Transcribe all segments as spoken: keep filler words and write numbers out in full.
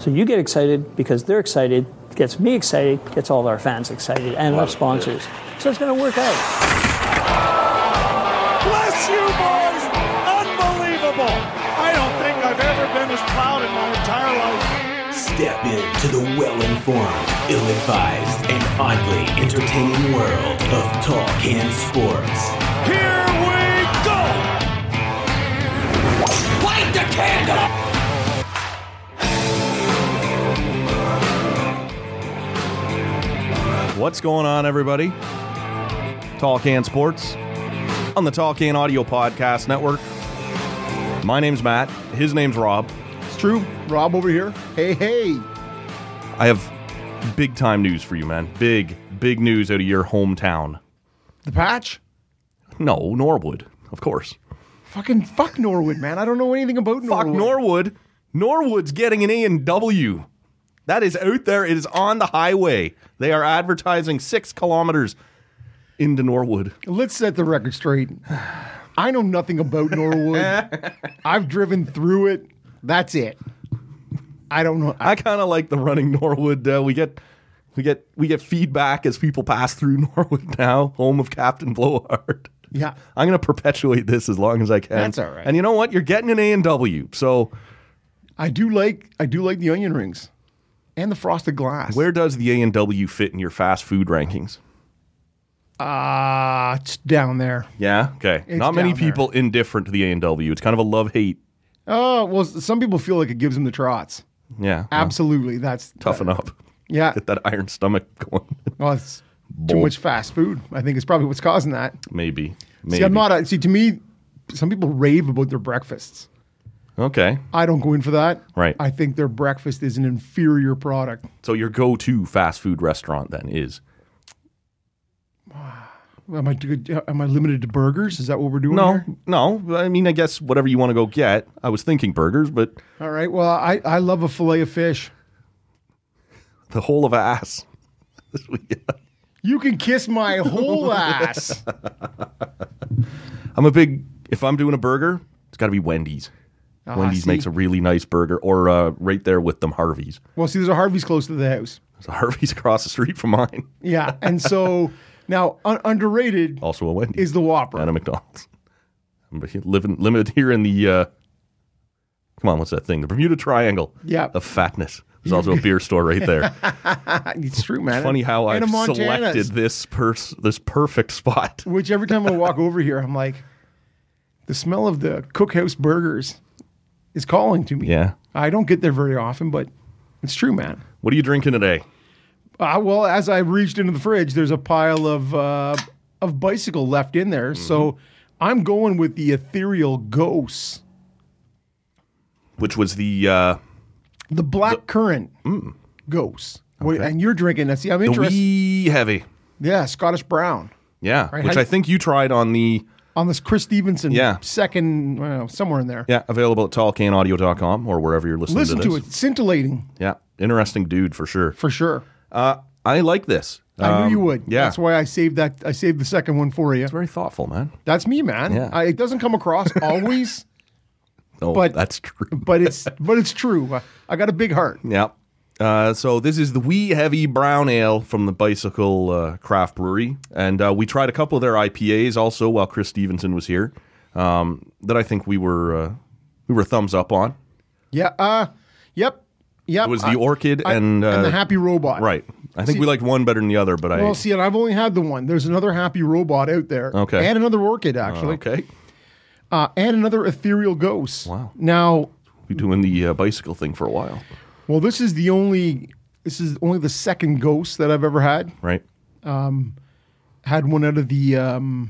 So you get excited because they're excited, gets me excited, gets all our fans excited, and our sponsors. So it's going to work out. Bless you, boys! Unbelievable! I don't think I've ever been as proud in my entire life. Step into the well-informed, ill-advised, and oddly entertaining world of Tall Can Sports. Here we go! Light the candle! What's going on, everybody? Tall Can Sports on the Tall Can Audio Podcast Network. My name's Matt. His name's Rob. It's true. Rob over here. Hey, hey. I have big time news for you, man. Big, big news out of your hometown. The Patch? No, Norwood, of course. Fucking fuck Norwood, man. I don't know anything about Norwood. Fuck Norwood. Norwood's getting an A and W. That is out there. It is on the highway. They are advertising six kilometers into Norwood. Let's set the record straight. I know nothing about Norwood. I've driven through it. That's it. I don't know. I, I kind of like the running Norwood. Uh, we get, we get, we get feedback as people pass through Norwood now, home of Captain Blowhard. Yeah, I'm going to perpetuate this as long as I can. That's all right. And you know what? You're getting an A and W. So I do like, I do like the onion rings. And the frosted glass. Where does the A and W fit in your fast food rankings? Ah, uh, it's down there. Yeah? Okay. It's Not many down people there. indifferent to the A and W. It's kind of a love-hate. Oh, well, some people feel like it gives them the trots. Yeah. Absolutely. That's Toughen that, up. Yeah. Get that iron stomach going. Well, it's too much fast food. I think it's probably what's causing that. Maybe. Maybe. See, I'm not a, see, to me, some people rave about their breakfasts. Okay. I don't go in for that. Right. I think their breakfast is an inferior product. So your go-to fast food restaurant then is? Am I am I limited to burgers? Is that what we're doing No, here? no. I mean, I guess whatever you want to go get. I was thinking burgers, but All right. Well, I, I love a fillet of fish. the whole of ass. You can kiss my whole ass. I'm a big, if I'm doing a burger, it's got to be Wendy's. Ah, Wendy's see. makes a really nice burger, or uh, right there with them, Harvey's. Well, see, there's a Harvey's close to the house. There's a Harvey's across the street from mine. Yeah. And so now un- underrated Also a Wendy's. is the Whopper. And a McDonald's. But living limited here in the, uh, come on, what's that thing? The Bermuda Triangle Yeah. of fatness. There's also a beer store right there. It's true, man. Funny how And I've a Montana's, selected this pers- this perfect spot. Which every time I walk over here, I'm like, the smell of the Cookhouse burgers is calling to me. Yeah. I don't get there very often, but it's true, man. What are you drinking today? Uh, well, as I reached into the fridge, there's a pile of uh, of bicycle left in there. Mm-hmm. So I'm going with the Ethereal Ghost. Which was the uh, The Black Currant Ghost. What- Okay. And you're drinking that. See, I'm the interested. wee heavy. Yeah, Scottish Brown. Yeah, Right, which how- I think you tried on the, On this Chris Stevenson Yeah. second, well, somewhere in there. yeah, available at tall can audio dot com or wherever you're listening Listen to to this. it. Scintillating, Yeah, interesting dude for sure. for sure. Uh, I like this. I knew Um, you would. Yeah. That's why I saved that. I saved the second one for you. It's very thoughtful, man. That's me, man. Yeah. I, it doesn't come across always, Oh, But- that's true. but it's but it's true. I, I got a big heart. Yeah. Uh, so this is the Wee Heavy Brown Ale from the Bicycle uh, Craft Brewery, and uh, we tried a couple of their I P As also while Chris Stevenson was here. Um, that I think we were uh, we were thumbs up on. Yeah. Uh. Yep. Yep. It was the I- Orchid I- and, uh, and the Happy Robot. Right. I think See- we liked one better than the other, but I Well, see, and I've only had the one. There's another Happy Robot out there. Okay. And another Orchid actually. okay. Uh, and another Ethereal Ghost. Wow. Now, We're doing the uh, bicycle thing for a while, well, this is the only. This is only the second Ghost that I've ever had. right? Had one out of the. Um,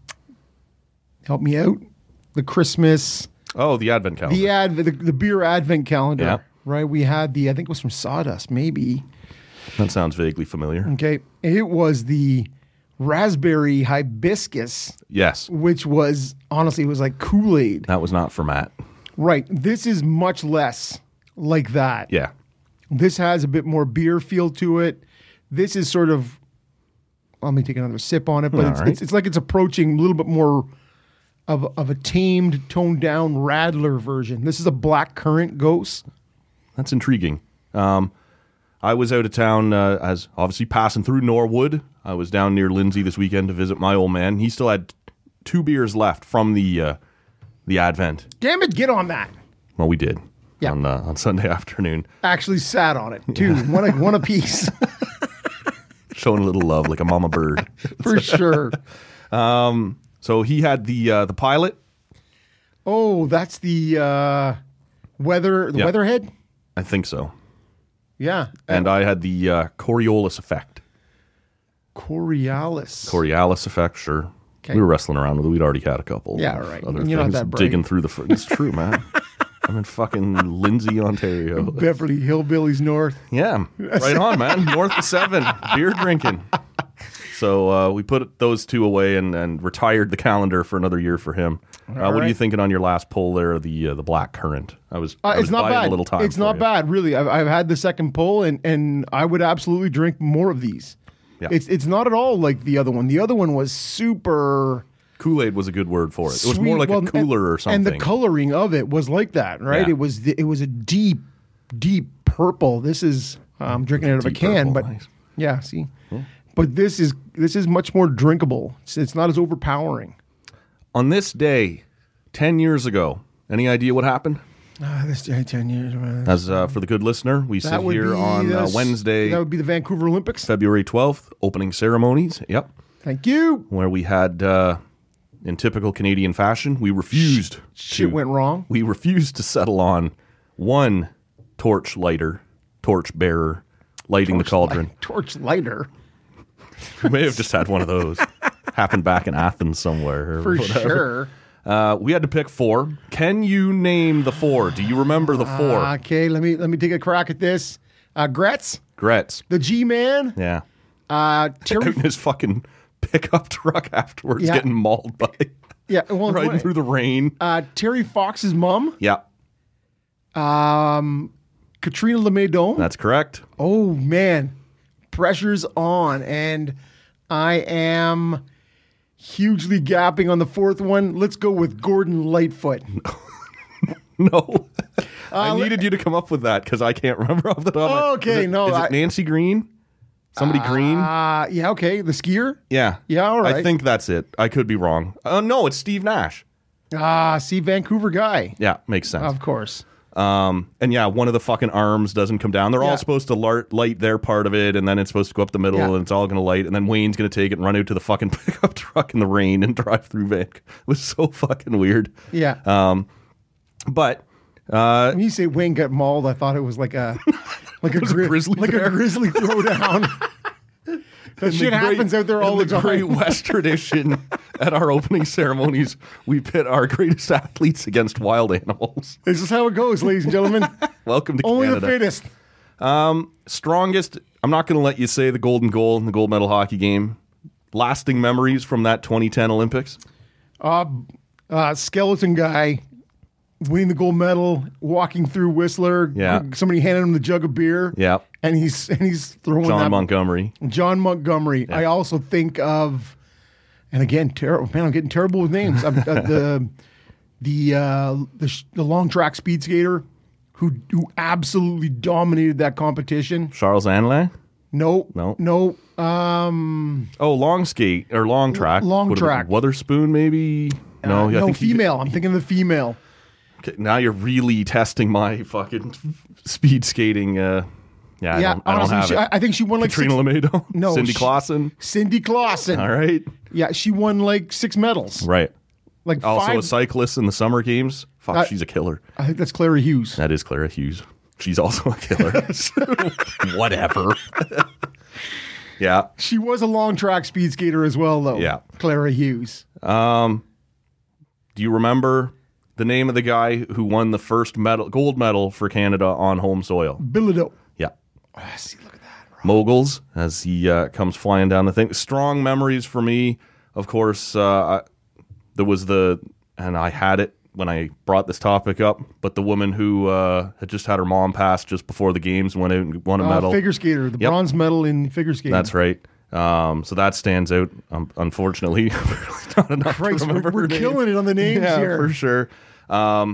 help me out. The Christmas. Oh, the Advent calendar. The ad, the, the beer advent calendar, Yeah. right? We had the, I think it was from Sawdust, maybe. That sounds vaguely familiar. Okay, it was the raspberry hibiscus, Yes, which was honestly it was like Kool-Aid. that was not for Matt. Right. This is much less like that. Yeah, This has a bit more beer feel to it. This is sort of. Let me take another sip on it, but All it's, right. it's it's like it's approaching a little bit more of of a tamed, toned down Radler version. This is a black currant ghost. that's intriguing. Um, I was out of town uh, as obviously passing through Norwood. I was down near Lindsay this weekend to visit my old man. He still had two beers left from the uh, the Advent. Damn it, get on that. Well, we did Yeah. on uh, on Sunday afternoon, Actually sat on it, too. One, a, one apiece, showing a little love like a mama bird. for sure. So he had the uh, the Pilot. Oh, that's the uh, weather, the Yeah. Weatherhead? I think so. Yeah. And I had the uh, Coriolis Effect. Coriolis. Coriolis Effect, sure. Okay. We were wrestling around with it. We'd already had a couple. Yeah, all right. Other You're not things that bright. digging through the. Fr- it's true, man. I'm in fucking Lindsay, Ontario. Beverly Hillbillies North. Yeah, right on, man. North of seven, beer drinking. So uh, we put those two away and, and retired the calendar for another year for him. Uh, what are right. you thinking on your last pull there? The uh, the Black Currant. I was. Uh, I was it's not biding bad. A little time. It's for not you. bad, really. I've, I've had the second pull, and, and I would absolutely drink more of these. Yeah. It's it's not at all like the other one. The other one was super Kool-Aid was a good word for it. It was sweet. more like Well, a cooler and, or something. And the coloring of it was like that, right? Yeah. It was the, it was a deep, deep purple. This is I'm drinking it out of a Deep can, purple, but nice. yeah, see, but this is this is much more drinkable. It's, it's not as overpowering. On this day, ten years ago, any idea what happened? Ah, this ten years. uh, As uh, for the good listener, we sit that would here be on the uh, s- Wednesday, That would be the Vancouver Olympics. February twelfth, opening ceremonies. Yep. Thank you. Where we had, uh, in typical Canadian fashion, we refused. Shit to, went wrong. We refused to settle on one torch lighter, torch bearer, lighting the cauldron. Light- torch lighter. We may have just had one of those. Happened back in Athens somewhere. Or For whatever. sure. Uh, we had to pick four. Can you name the four? Do you remember the four? Okay, let me let me take a crack at this. Uh, Gretz, Gretz. the G-Man, Yeah. uh, Terry. Out in his fucking pickup truck afterwards, Yeah. getting mauled by yeah, well, riding what- through the rain. uh, Terry Fox's mom, Yeah, um, Katrina LeMaidon. that's correct. Oh man, pressure's on, and I am hugely gapping on the fourth one. Let's go with Gordon Lightfoot. No, I Uh, needed you to come up with that because I can't remember off the top. of my- Okay, is it, no, is I- it Nancy Green? Somebody Green? Uh, yeah, okay, the skier. Yeah, yeah, all right. I think that's it. I could be wrong. Uh, no, it's Steve Nash. Ah, see, Vancouver guy, Yeah, makes sense. of course. Um, and yeah, one of the fucking arms doesn't come down. They're Yeah. all supposed to light, light their part of it, and then it's supposed to go up the middle, Yeah. and it's all going to light, and then Wayne's going to take it and run out to the fucking pickup truck in the rain and drive through Van. It was so fucking weird. Yeah. Um, but uh, When you say Wayne got mauled, I thought it was like a like a, was a gri- grizzly like bear. a grizzly throwdown. That in shit the great- happens out there all in the, the Great time. West tradition, at our opening ceremonies, we pit our greatest athletes against wild animals. This is how it goes, ladies and gentlemen. Welcome to Only Canada. the fittest. Strongest. I'm not going to let you say the golden goal in the gold medal hockey game. Lasting memories from that twenty ten Olympics. Uh, skeleton guy winning the gold medal, walking through Whistler. Yeah. Somebody handed him the jug of beer. Yeah. And he's and he's throwing John that. Montgomery. John Montgomery. I also think of, and again, terrible man. I'm getting terrible with names. I'm, uh, the the uh, the sh- the long track speed skater who who absolutely dominated that competition. Charles Anlin. No, No. no. Um, Oh, long skate or long track. long Would have been track. Witherspoon, maybe. No, uh, I no think he- female. I'm thinking of the female. okay, now you're really testing my fucking speed skating. Uh, yeah, I yeah, don't, I don't honestly, have she, it. I, I think she won like Katrina six, LeMaidon. No, Cindy she- Clausen. Cindy Clausen. All right. Yeah, she won like six medals. Right. Like Also five. a cyclist in the summer games. Fuck, Uh, she's a killer. I think that's Clara Hughes. That is Clara Hughes. She's also a killer. Whatever. Yeah. She was a long track speed skater as well, though. Yeah. Clara Hughes. Do you remember the name of the guy who won the first medal, gold medal for Canada on home soil? Bilodeau. Yeah. Ah, see, look at that. Moguls, as he uh, comes flying down the thing. Strong memories for me, of course. Uh, I, there was the, and I had it when I brought this topic up, but the woman who uh, had just had her mom pass just before the games went out and won a Uh, medal. figure skater, the Yep. bronze medal in figure skating. That's right. Um, so that stands out. Um, unfortunately, not enough Christ, to we're, remember we're her name. killing it on the names Yeah, here. for sure. Um,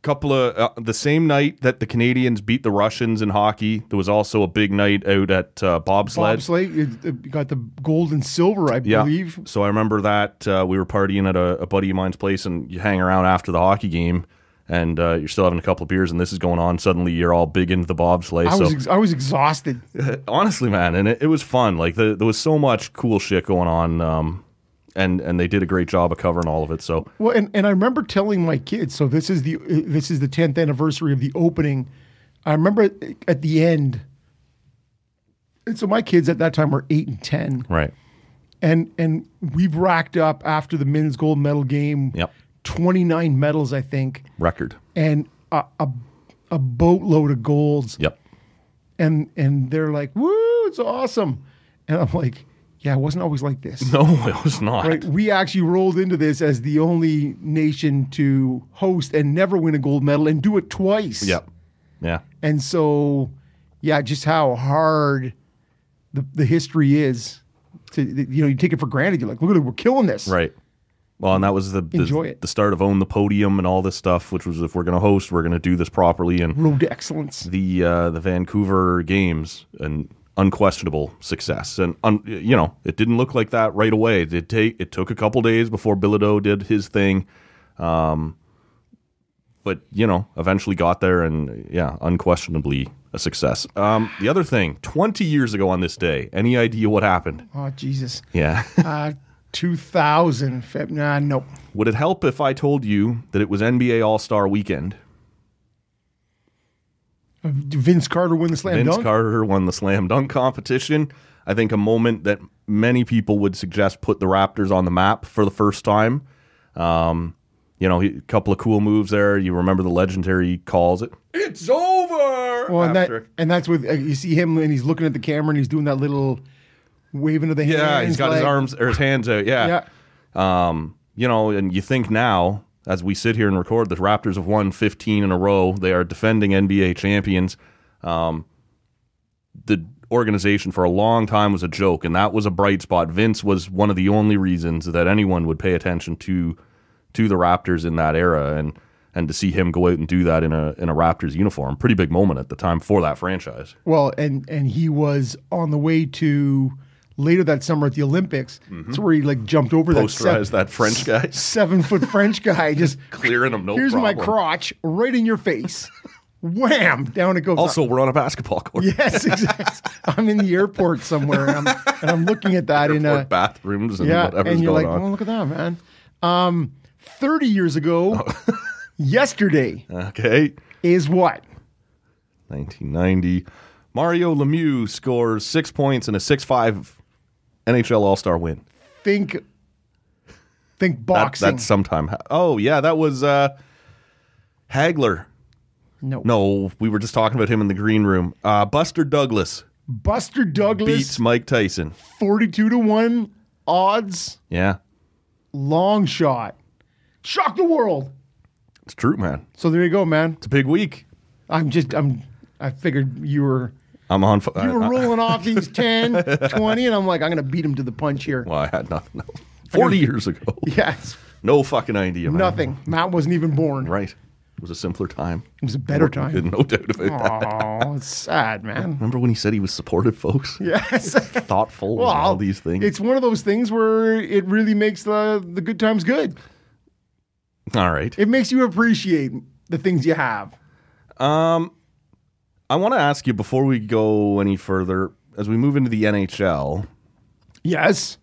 couple of uh, the same night that the Canadians beat the Russians in hockey, there was also a big night out at uh, bobsled. Bobsleigh, you you got the gold and silver, I Yeah. believe. So I remember that uh, we were partying at a, a buddy of mine's place, and you hang around after the hockey game, and uh, you're still having a couple of beers, and this is going on. Suddenly, you're all big into the bobsleigh. I so was ex- I was exhausted. honestly, man, and it, it was fun. Like the, there was so much cool shit going on, um, and and they did a great job of covering all of it. So Well, and, and I remember telling my kids. So this is the this is the tenth anniversary of the opening. I remember at, at the end. And so my kids at that time were eight and ten, right, and and we've racked up after the men's gold medal game. Yep. twenty-nine medals, I think, record. and a, a a boatload of golds. Yep. And and they're like, "Woo, it's awesome," and I'm like, "Yeah, it wasn't always like this." No, it was not. Right, we actually rolled into this as the only nation to host and never win a gold medal and do it twice. Yep. Yeah. And so, yeah, just how hard the the history is. To you know, you take it for granted. You're like, look at it, we're killing this. Right. Well, and that was the Enjoy the, it. the start of Own the Podium and all this stuff, which was if we're going to host, we're going to do this properly. And Road to excellence. the uh, the Vancouver Games, an unquestionable success. And un, you know, it didn't look like that right away. It did take it took a couple days before Bilodeau did his thing, um, but you know, eventually got there, and yeah, unquestionably a success. Um, the other thing, twenty years ago on this day, any idea what happened? Oh Jesus. Yeah. Uh, two thousand. Feb- nah, nope. Would it help if I told you that it was N B A All-Star Weekend? Did Vince Carter win the slam Vince dunk? Carter won the slam dunk competition. I think a moment that many people would suggest put the Raptors on the map for the first time. Um, you know, a couple of cool moves there. You remember the legendary calls. It, it's over! Well, and, that, after- and that's with uh, you see him and he's looking at the camera and he's doing that little waving of the hands. yeah, he's got his like- arms or his hands out. Yeah. Yeah. Um, you know, and you think now, as we sit here and record, the Raptors have won fifteen in a row. They are defending N B A champions. Um, the organization for a long time was a joke, and that was a bright spot. Vince was one of the only reasons that anyone would pay attention to to the Raptors in that era, and and to see him go out and do that in a in a Raptors uniform, pretty big moment at the time for that franchise. Well, and and he was on the way to later that summer at the Olympics. That's where he like jumped over that Posterized that French guy, seven foot French guy. Just clearing him. No here's problem. my crotch right in your face. Wham! Down it goes. Also, we're on a basketball court. yes, exactly. I'm in the airport somewhere, and I'm and I'm looking at that in Airport a bathrooms and yeah, whatever's and you're going like, on. well, look at that, man. Um, thirty years ago, yesterday Okay. is what? nineteen ninety. Mario Lemieux scores six points in a six five N H L All-Star win. Think, think That, boxing. that's sometime. ha- Oh, yeah, that was uh, Hagler. no, No, we were just talking about him in the green room. Uh, Buster Douglas Buster Douglas, beats Mike Tyson. forty-two to one odds, Yeah, long shot, shock the world. it's true, man. So there you go, man. It's a big week. I'm just, I'm, I figured you were, I'm on. F- you were I- I- rolling off these ten, twenty, and I'm like, I'm gonna beat him to the punch here. well, I had nothing. No. Forty years ago. Yes, No fucking idea, man. nothing. Matt wasn't even born. Right. It was a simpler time. It was a better time. No doubt about that. Oh, it's sad, man. Remember when he said he was supportive, folks? Yes. Thoughtful and all these things. It's one of those things where it really makes the the good times good. All right. It makes you appreciate the things you have. Um, I want to ask you before we go any further, as we move into the N H L, Yes.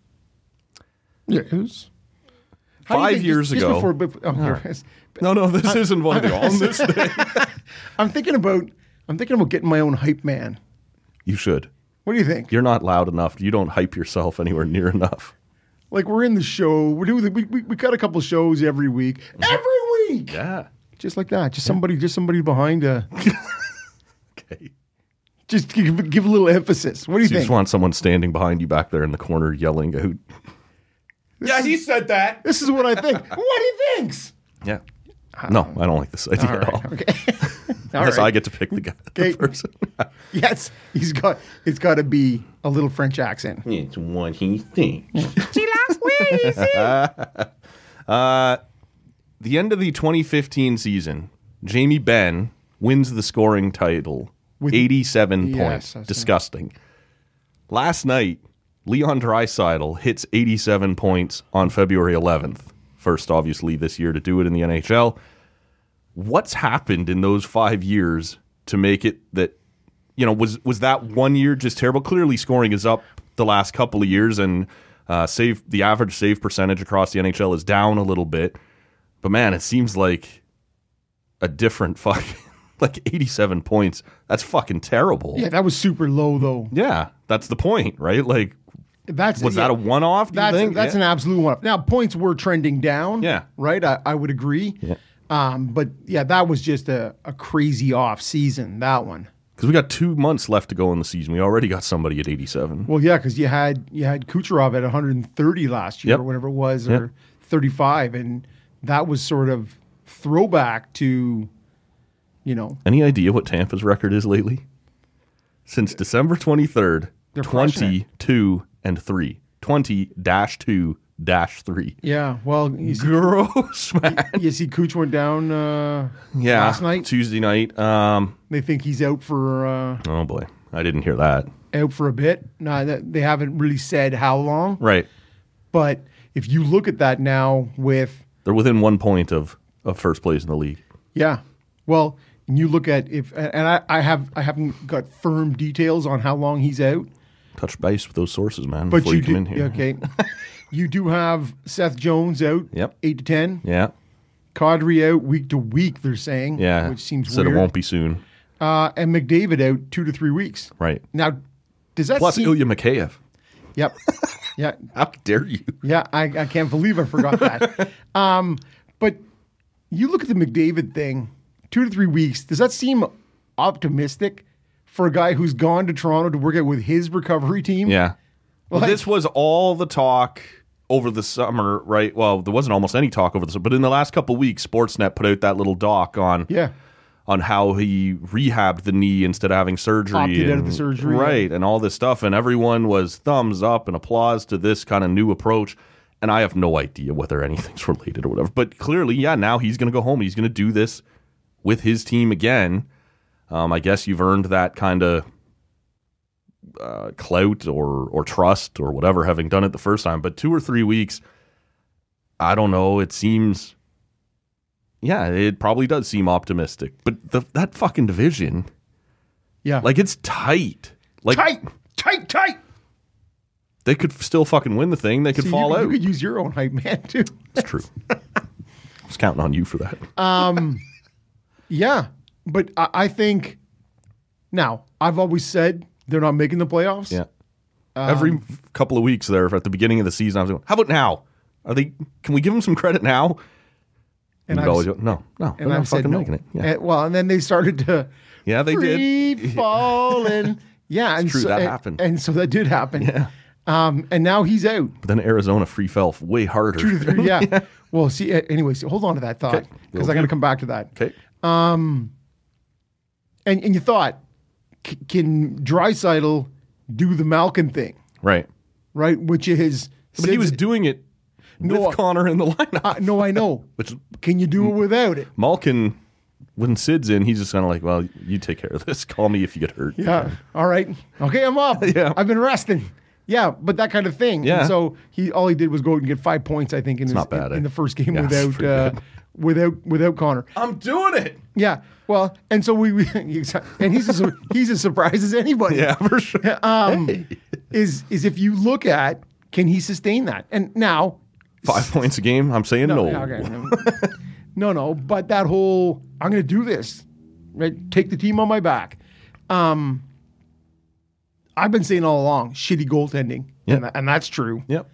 Yes. How do you Five think- years just, just ago- before, before- oh, here it is. no, no, this isn't one of the on this day. I'm thinking about I'm thinking about getting my own hype man. You should. What do you think? You're not loud enough. You don't hype yourself anywhere near enough. Like we're in the show. We're doing the, we, we we got a couple shows every week. Every week. Yeah. Just like that. Just somebody just somebody behind a Okay. just give, give a little emphasis. What do you So you think? just want someone standing behind you back there in the corner yelling out. yeah, he said that. This is what I think. What he thinks. Yeah. No, I don't like this idea All at all. right. Okay. All Unless right. I get to pick the guy, the Okay. person. Yes, he's got. It's got to be a little French accent. It's what he thinks. She likes Weezy. Uh, the end of the twenty fifteen season Jamie Benn wins the scoring title with eighty-seven yes, points. that's Disgusting. Right. Last night, Leon Draisaitl hits eighty-seven points on February eleventh. First, obviously, this year to do it in the N H L. What's happened in those five years to make it that, you know, was was that one year just terrible? Clearly, scoring is up the last couple of years, and uh, save the average save percentage across the N H L is down a little bit. But man, it seems like a different fucking like eighty-seven points. That's fucking terrible. Yeah, that was super low though. Yeah, that's the point, right? Like, that's was yeah, that a one-off? Do that's you think? that's yeah. an absolute one-off. Now points were trending down. Yeah, right. I, I would agree. Yeah. Um, but yeah, that was just a, a crazy off season. That one. Because we got two months left to go in the season. We already got somebody at eighty-seven. Well, yeah, because you had you had Kucherov at one hundred thirty last year, yep. or whatever it was, yep. or thirty-five, and that was sort of throwback to, you know. Any idea what Tampa's record is lately? Since December twenty-third, twenty-two and three. twenty dash two dash three. Yeah, well, you see, gross, man. You, you see Kuch went down uh, yeah, last night? Tuesday night. Um, they think he's out for... Uh, oh, boy. I didn't hear that. Out for a bit. No, they haven't really said how long. Right. But if you look at that now with... They're within one point of, of first place in the league. Yeah. Well, and you look at... if, and I, I, have, I haven't got firm details on how long he's out. Touch base with those sources, man, but before you, you come do, in here. Okay. You do have Seth Jones out, yep. eight to ten. Yeah. Kadri out week to week, they're saying. Yeah. Which seems Said weird. it won't be soon. Uh, and McDavid out two to three weeks. Right. Now, does that Plus seem... Ilya Mikheyev. Yep. Yeah. How dare you? Yeah, I, I can't believe I forgot that. um, but you look at the McDavid thing, two to three weeks, does that seem optimistic for a guy who's gone to Toronto to work out with his recovery team? Yeah. Well, Like, this was all the talk over the summer, right? Well, there wasn't almost any talk over the summer, but in the last couple of weeks, Sportsnet put out that little doc on yeah. on how he rehabbed the knee instead of having surgery. Opted and, out of the surgery. Right, and all this stuff. And everyone was thumbs up and applause to this kind of new approach. And I have no idea whether anything's related or whatever. But clearly, yeah, now he's going to go home. He's going to do this with his team again. Um, I guess you've earned that kind of uh, clout or or trust or whatever, having done it the first time. But two or three weeks, I don't know. It seems, yeah, it probably does seem optimistic. But the, that fucking division, Yeah. like it's tight. Like tight, tight, tight. they could still fucking win the thing. They could See, fall you, out. You could use your own hype man, too. It's true. I was counting on you for that. Um, yeah, but I, I think now I've always said they're not making the playoffs. Yeah. Every couple of weeks there at the beginning of the season, I was going, how about now? Are they? Can we give them some credit now? And And I've, always go, no, no, they're and not I've said fucking no. making it. Yeah, And- well, and then they started to yeah they free did. falling. Yeah, and true, so, that and, happened. and so that did happen. Yeah. Um, and now he's out. But then Arizona free fell way harder. Two to three. Yeah. yeah. Well, see. Uh, anyways, hold on to that thought Okay. because Will I got to do. come back to that. Okay. And and you thought, c- can Draisaitl do the Malkin thing, Right. right? Which is, But he was doing it No, with Connor in the lineup. Uh, no, I know. Which Can you do it without it? Malkin, when Sid's in, he's just kind of like, well, you take care of this. Call me if you get hurt. Yeah. All right. Okay, I'm up. Yeah. I've been resting. Yeah, but that kind of thing. Yeah. And so he all he did was go out and get five points, I think, in, his, not bad, in, eh? in the first game Yeah, it's without pretty uh, good. without without Connor. I'm doing it. Yeah. Well, and so we, we and he's as, he's as surprised as anybody. Yeah, for sure. Um, is is if you look at can he sustain that? And now Five points a game. I'm saying no. okay, no, no, no, but that whole I'm going to do this, right? Take the team on my back. Um, I've been saying all along, shitty goaltending, Yep. and, and that's true. Yep.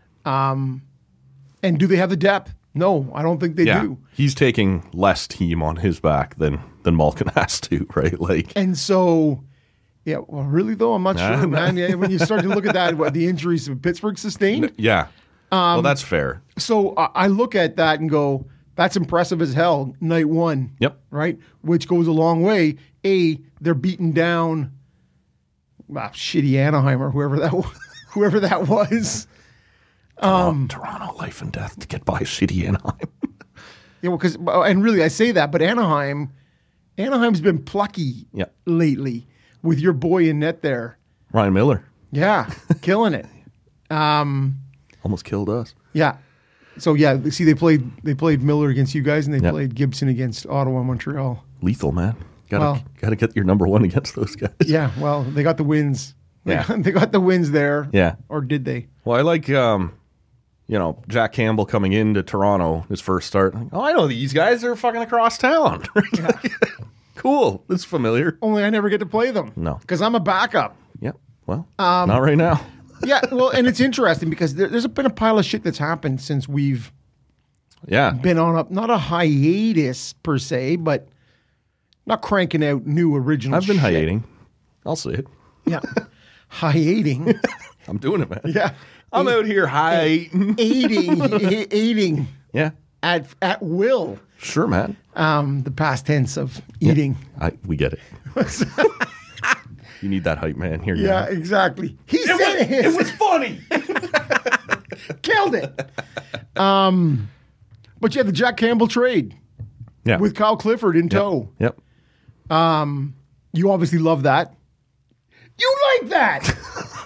And do they have the depth? No, I don't think they Yeah. do. He's taking less team on his back than than Malkin has to, right? Like, And so, yeah, well, really though, I'm not Nah, sure, nah. man. Yeah, when you start to look at that, what the injuries that Pittsburgh sustained. yeah. well, that's fair. So I I look at that and go, that's impressive as hell. Night one. Yep. Right, which goes a long way. A, they're beating down, ah, shitty Anaheim or whoever that was, whoever that was. Um, Toronto, life and death to get by shitty Anaheim. Yeah, well, because and really, I say that, but Anaheim, Anaheim's been plucky Yeah. lately with your boy in net there. Ryan Miller Yeah, killing it. Um, almost killed us. yeah. So yeah, see, they played they played Miller against you guys, and they Yeah. played Gibson against Ottawa, and Montreal. Lethal, man. Gotta Well- gotta get your number one against those guys. Yeah, well, they got the wins. They Yeah. got, they got the wins there. Yeah. Or did they? Well, I like, um, you know, Jack Campbell coming into Toronto, his first start. Like, oh, I know these guys. They're fucking across town. Cool. This is familiar. Only I never get to play them. No. Because I'm a backup. Yeah. Well, Um, not right now. Yeah, well, and it's interesting because there, there's been a pile of shit that's happened since we've Yeah. been on a, not a hiatus per se, but not cranking out new original I've been shit. hiating. I'll say it. Yeah. Hiating. I'm doing it, man. Yeah. I'm out here hiating. Aiding. a- aiding Yeah. at at will. Sure, man. Um, the past tense of eating. I, we get it. You need that hype, man. Here you Yeah, go. exactly. He said it. It was funny. Killed it. Um, but yeah, the Jack Campbell trade Yeah. with Kyle Clifford in Yep. tow. Yep. You obviously love that. You like that.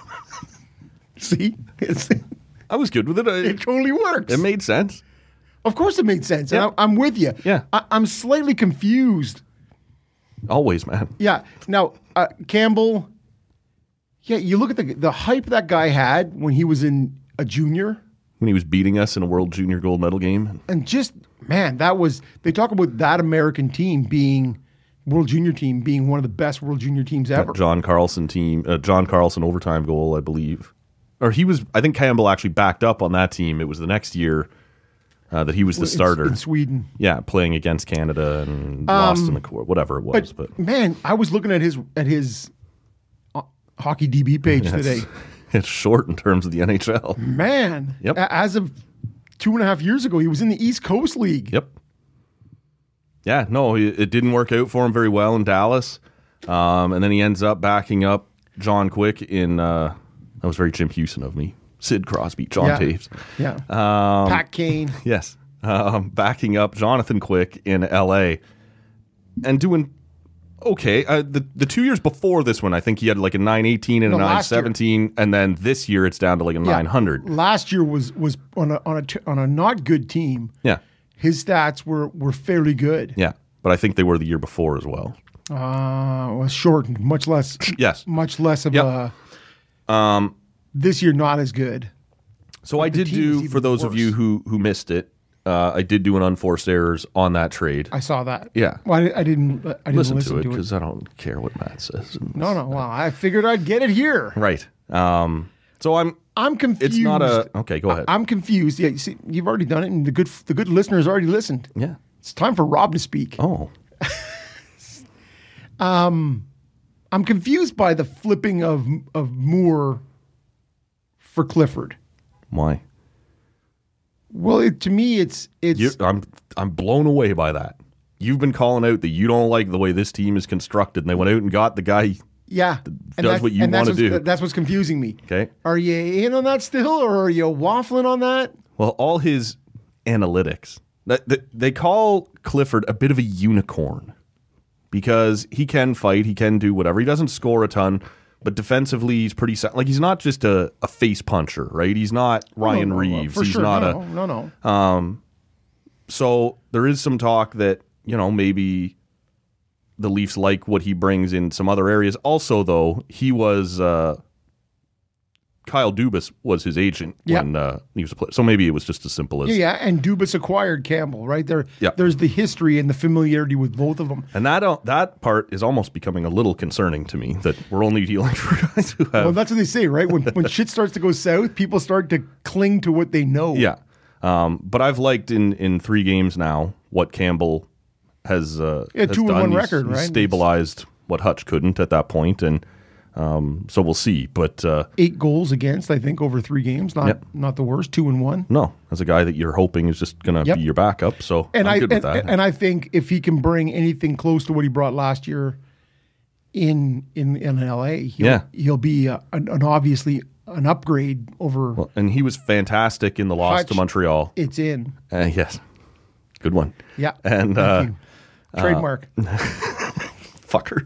See? It's, I was good with it. I- it totally works. It made sense. of course it made sense. Yeah. And I, I'm with you. Yeah. I, I'm slightly confused. Always, man. Yeah. Now, uh, Campbell, yeah, you look at the the hype that guy had when he was in a junior, When he was beating us in a World Junior Gold Medal game. and just, man, that was, they talk about that American team being, World Junior team being one of the best World Junior teams ever. John Carlson team, uh, John Carlson overtime goal, I believe. Or he was, I think Campbell actually backed up on that team. It was the next year uh, that he was the In- starter. in Sweden. Yeah, playing against Canada and lost in the core, whatever it was. But, But, man, I was looking at his at his uh, hockey D B page it's, today. it's short in terms of the N H L. Man, Yep. a- as of two and a half years ago, he was in the East Coast League. Yep. Yeah, no, it it didn't work out for him very well in Dallas. Um, and then he ends up backing up John Quick in, uh, that was very Jim Houston of me, Sid Crosby, John Yeah. Taves. Yeah. Um, Pat Kane. Yes. Um, backing up Jonathan Quick in L A and doing okay. Uh, the, the two years before this one, I think he had like a nine eighteen and No, a nine last year. seventeen. And then this year it's down to like a Yeah. nine hundred. Last year was was on a on a t- on a not good team. Yeah. His stats were were fairly good. Yeah. But I think they were the year before as well. Uh, was shortened, much less. Yes. Much less of Yep. a. Um. This year, not as good. So I the did team is do, even for those of worse. you who, who missed it, uh, I did do an unforced errors on that trade. I saw that. Yeah. Well, I, I didn't. I didn't Listen, listen, to it to it. because I don't care what Matt says. No, no. Well, I figured I'd get it here. Right. Um, so I'm. I'm confused. It's not a. Okay, go ahead. I'm confused. Yeah, you see, you've already done it, and the good the good listeners already listened. yeah. It's time for Rob to speak. Oh. I'm confused by the flipping of of Moore for Clifford. Why? Well, it, to me, it's it's You, I'm I'm blown away by that. You've been calling out that you don't like the way this team is constructed, and they went out and got the guy. yeah. does that's- what you and that's wanna what's- do. That's what's confusing me. Okay. Are you in on that still, or are you waffling on that? Well, all his analytics. That, that, they call Clifford a bit of a unicorn because he can fight, he can do whatever. He doesn't score a ton, but defensively he's pretty sa- like he's not just a, a face puncher, right? He's not Ryan No, no, no, Reeves. for he's sure. not no, a no, no, no. So there is some talk that, you know, maybe the Leafs like what he brings in some other areas. Also, though, he was uh, Kyle Dubas was his agent Yeah. when uh, he was a player. So maybe it was just as simple as Yeah, yeah, and Dubas acquired Campbell, right? There, Yeah. There's the history and the familiarity with both of them. And that uh, that part is almost becoming a little concerning to me that we're only dealing for guys who have. Well, that's what they say, right? When when shit starts to go south, people start to cling to what they know. yeah. Um, but I've liked in, in three games now what Campbell has, uh, Yeah, has two and done. one He's- record, he's right? stabilized what Hutch couldn't at that point, and um, so we'll see. But uh, Eight goals against, I think, over three games. Not Yep. not the worst. Two and one. no, as a guy that you're hoping is just going to Yep. be your backup, so And I'm I good and, with that. and I think if he can bring anything close to what he brought last year in in, in L A, he'll, Yeah. he'll be uh, an, an obviously an upgrade over. and he was fantastic in the loss Hutch. to Montreal. It's in. Uh, yes. Good one. Yeah. And Thank uh, you. Trademark. fucker.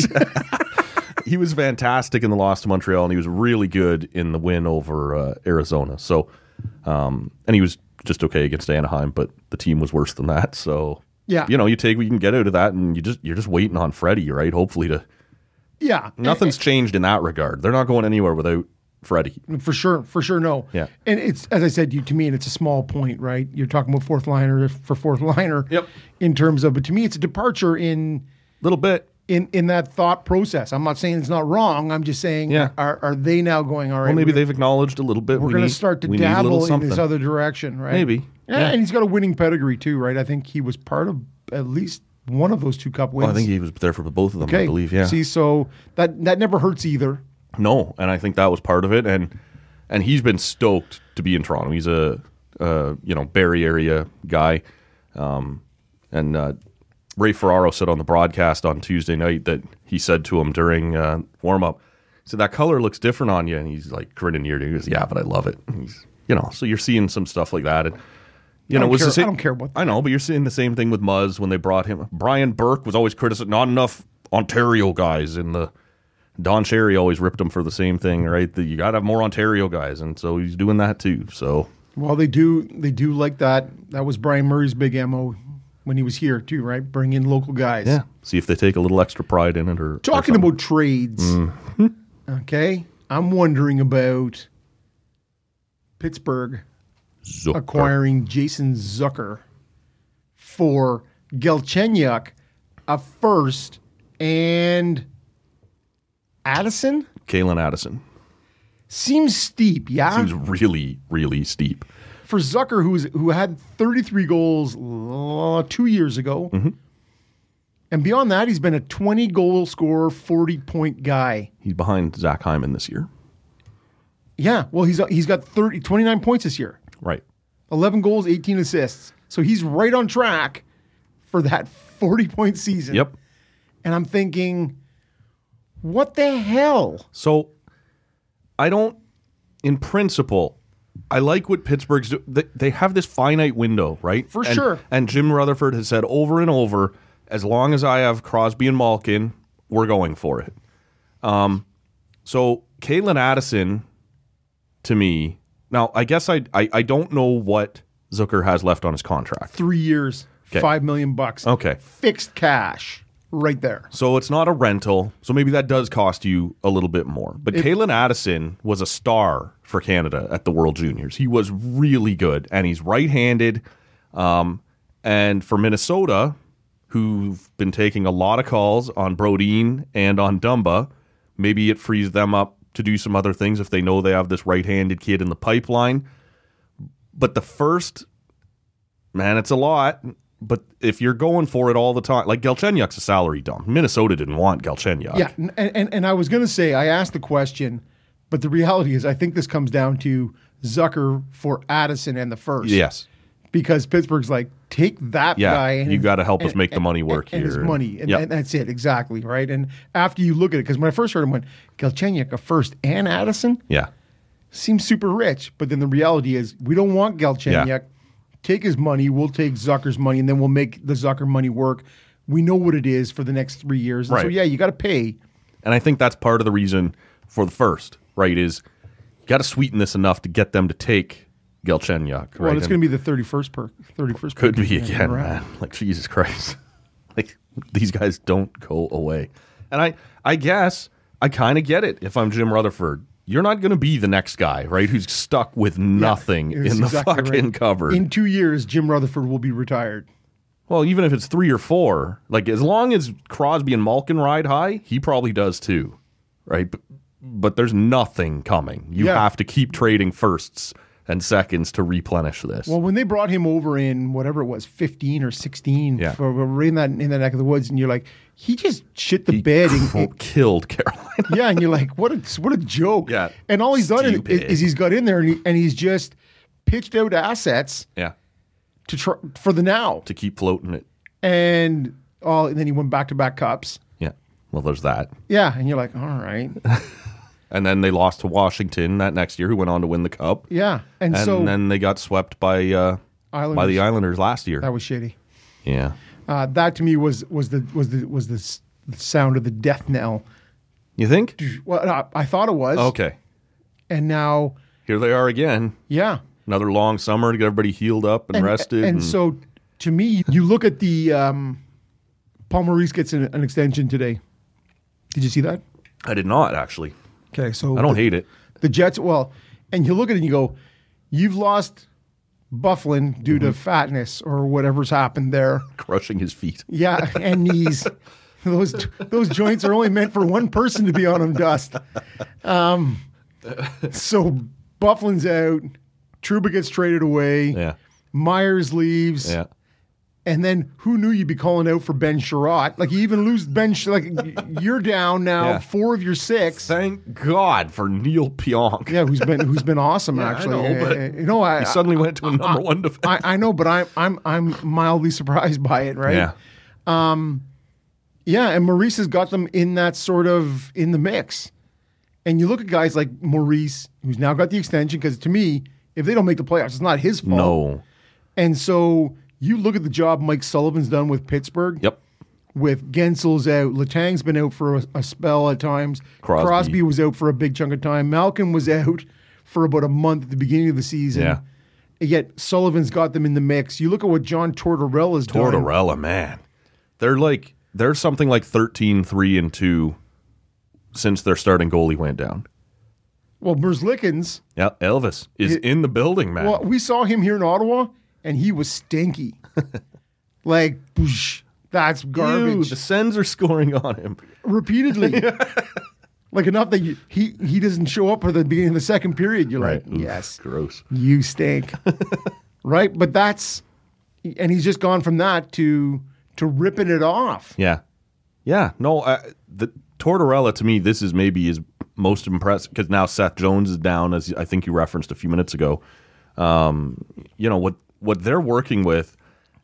He was fantastic in the loss to Montreal, and he was really good in the win over uh, Arizona. So, um, and he was just okay against Anaheim, but the team was worse than that. So, Yeah. you know, you take what you can get out of that, and you just you're just waiting on Freddie, right? Hopefully to. Yeah. Nothing's changed in that regard. They're not going anywhere without Freddie. For sure, for sure, no. Yeah. And it's, as I said, you to me, and it's a small point, right? You're talking about fourth liner for fourth liner. Yep. In terms of, but to me, it's a departure in Little bit. in in that thought process. I'm not saying it's not wrong. I'm just saying, Yeah. are are they now going, all right? Well, maybe we're, they've acknowledged a little bit. we're we going to need- start to we need a little dabble in this something. other direction, right? Maybe. Yeah, Yeah. and he's got a winning pedigree too, right? I think he was part of at least one of those two cup wins. Well, I think he was there for both of them, okay. I believe. Yeah. See, so that that never hurts either. No, and I think that was part of it, and and he's been stoked to be in Toronto. He's a, uh, you know, Barrie area guy, um, and uh, Ray Ferraro said on the broadcast on Tuesday night that he said to him during uh, warm up, he said that color looks different on you, and he's like grinning ear to ear. He goes, "Yeah, but I love it." And he's, you know, so you're seeing some stuff like that, and you I know, don't was care- the same, I don't care what- I know, but you're seeing the same thing with Muzz when they brought him. Brian Burke was always criticized, not enough Ontario guys in the. Don Cherry always ripped him for the same thing, right? That you got to have more Ontario guys, and so he's doing that too. So Well, they do they do like that. That was Brian Murray's big M O when he was here too, right? Bring in local guys. yeah, see if they take a little extra pride in it. Or Talking or about trades, Mm-hmm. okay? I'm wondering about Pittsburgh Zucker. acquiring Jason Zucker for Galchenyuk, a first, and Addison? Kalen Addison Seems steep, yeah? seems really, really steep. For Zucker, who's who had thirty-three goals uh, two years ago. Mm-hmm. And beyond that, he's been a twenty-goal scorer, forty-point guy. He's behind Zach Hyman this year, Yeah, well, he's he's got thirty, twenty-nine points this year. right? eleven goals, eighteen assists. So he's right on track for that forty-point season. Yep. And I'm thinking, what the hell? So I don't, in principle, I like what Pittsburgh's do. They, they have this finite window, right? For And- sure. And Jim Rutherford has said over and over, as long as I have Crosby and Malkin, we're going for it. Um, so Kalen Addison, to me, now I guess I, I I don't know what Zucker has left on his contract. Three years, Okay. five million bucks. Okay. Fixed cash right there. So it's not a rental. So maybe that does cost you a little bit more. But Kalen Addison was a star for Canada at the World Juniors. He was really good, and he's right-handed. Um, and for Minnesota, who've been taking a lot of calls on Brodin and on Dumba, maybe it frees them up to do some other things if they know they have this right-handed kid in the pipeline. But the first, man, it's a lot. But if you're going for it all the time, like Galchenyuk's a salary dump. Minnesota didn't want Galchenyuk. Yeah, and, and, and I was going to say, I asked the question, but the reality is I think this comes down to Zucker for Addison and the first. Yes. Because Pittsburgh's like, take that Yeah, guy. And you gotta help us and- make the and- money work and, and his here. money. And, Yep. and that's it, exactly, right? And after you look at it, because when I first heard him, I went, Galchenyuk, a first, and Addison? Yeah. Seems super rich. But then the reality is we don't want Galchenyuk. Yeah. Take his money. We'll take Zucker's money, and then we'll make the Zucker money work. We know what it is for the next three years. And so, Right. yeah, you got to pay. And I think that's part of the reason for the first, right, is you got to sweeten this enough to get them to take Galchenyuk. Right? Well, it's And going to be the thirty-first per thirty-first. could pick be again, again, right? man. Like, Jesus Christ. Like, these guys don't go away. And I, I guess I kind of get it if I'm Jim Rutherford. You're not going to be the next guy, right, who's stuck with nothing Yeah, in it's the exactly fucking right. cupboard. In two years, Jim Rutherford will be retired. Well, even if it's three or four, like as long as Crosby and Malkin ride high, he probably does too, right? But, but there's nothing coming. You Yeah. have to keep trading firsts and seconds to replenish this. Well, when they brought him over in whatever it was, fifteen or sixteen, Yeah. for right in that in that neck of the woods, and you're like, he just shit the he bed. And, cr- and- killed Carolina. yeah, and you're like, what a what a joke. Yeah. And all he's done is, Stupid. is he's got in there and, he, and he's just pitched out assets Yeah, to try for the now, to keep floating it. and oh, and then he went back to back cups. Yeah, well, there's that. Yeah, and you're like, all right, And then they lost to Washington that next year, who went on to win the cup. yeah, and, And so then they got swept by uh, Islanders. by the Islanders last year. That was shitty. Yeah. Uh, that to me was was the was the was the, s- the sound of the death knell. You think? Well, I, I thought it was. Okay. And now, Here they are again. yeah. Another long summer to get everybody healed up and, rested. And, so, to me, you look at the um, Paul Maurice gets an, an extension today. Did you see that? I did not, actually. Okay, so I don't the, hate it. the Jets. Well, and you look at it and you go, you've lost Bufflin due Mm-hmm. to fatness or whatever's happened there. Crushing his feet. Yeah, and knees. Those those joints are only meant for one person to be on them, Dust. Um, so Bufflin's out. Trouba gets traded away. Yeah. Myers leaves. Yeah. And then who knew you'd be calling out for Ben Sherratt? Like you even lose Ben. Sh- like you're down now, Yeah. four of your six. Thank God for Neil Pionk. Yeah, who's been who's been awesome Yeah, I actually. know, but Uh, you know, I He suddenly went to a number one defense. I, I know, but I'm I'm I'm mildly surprised by it, right? Yeah. Yeah, and Maurice has got them in that sort of in the mix. And you look at guys like Maurice, who's now got the extension, because to me, if they don't make the playoffs, it's not his fault. No. And so you look at the job Mike Sullivan's done with Pittsburgh. Yep. With Gensel's out, Letang's been out for a, a spell at times. Crosby. was out for a big chunk of time. Malkin was out for about a month at the beginning of the season. Yeah. Yet Sullivan's got them in the mix. You look at what John Tortorella's done. Tortorella, man. They're like, they're something like thirteen, three, and two since their starting goalie went down. Well, Merzlikins, Yeah, Elvis is It- in the building, man. well, we saw him here in Ottawa, and he was stinky. like, boosh, that's Ew, garbage. the Sens are scoring on him. Repeatedly. Like enough that you, he he doesn't show up for the beginning of the second period. You're Right. like, Oof, yes, gross. you stink. Right? But that's, and he's just gone from that to to ripping it off. Yeah. Yeah. No, uh, the Tortorella, to me, this is maybe his most impressive, because now Seth Jones is down, as I think you referenced a few minutes ago. Um, you know, what, what they're working with,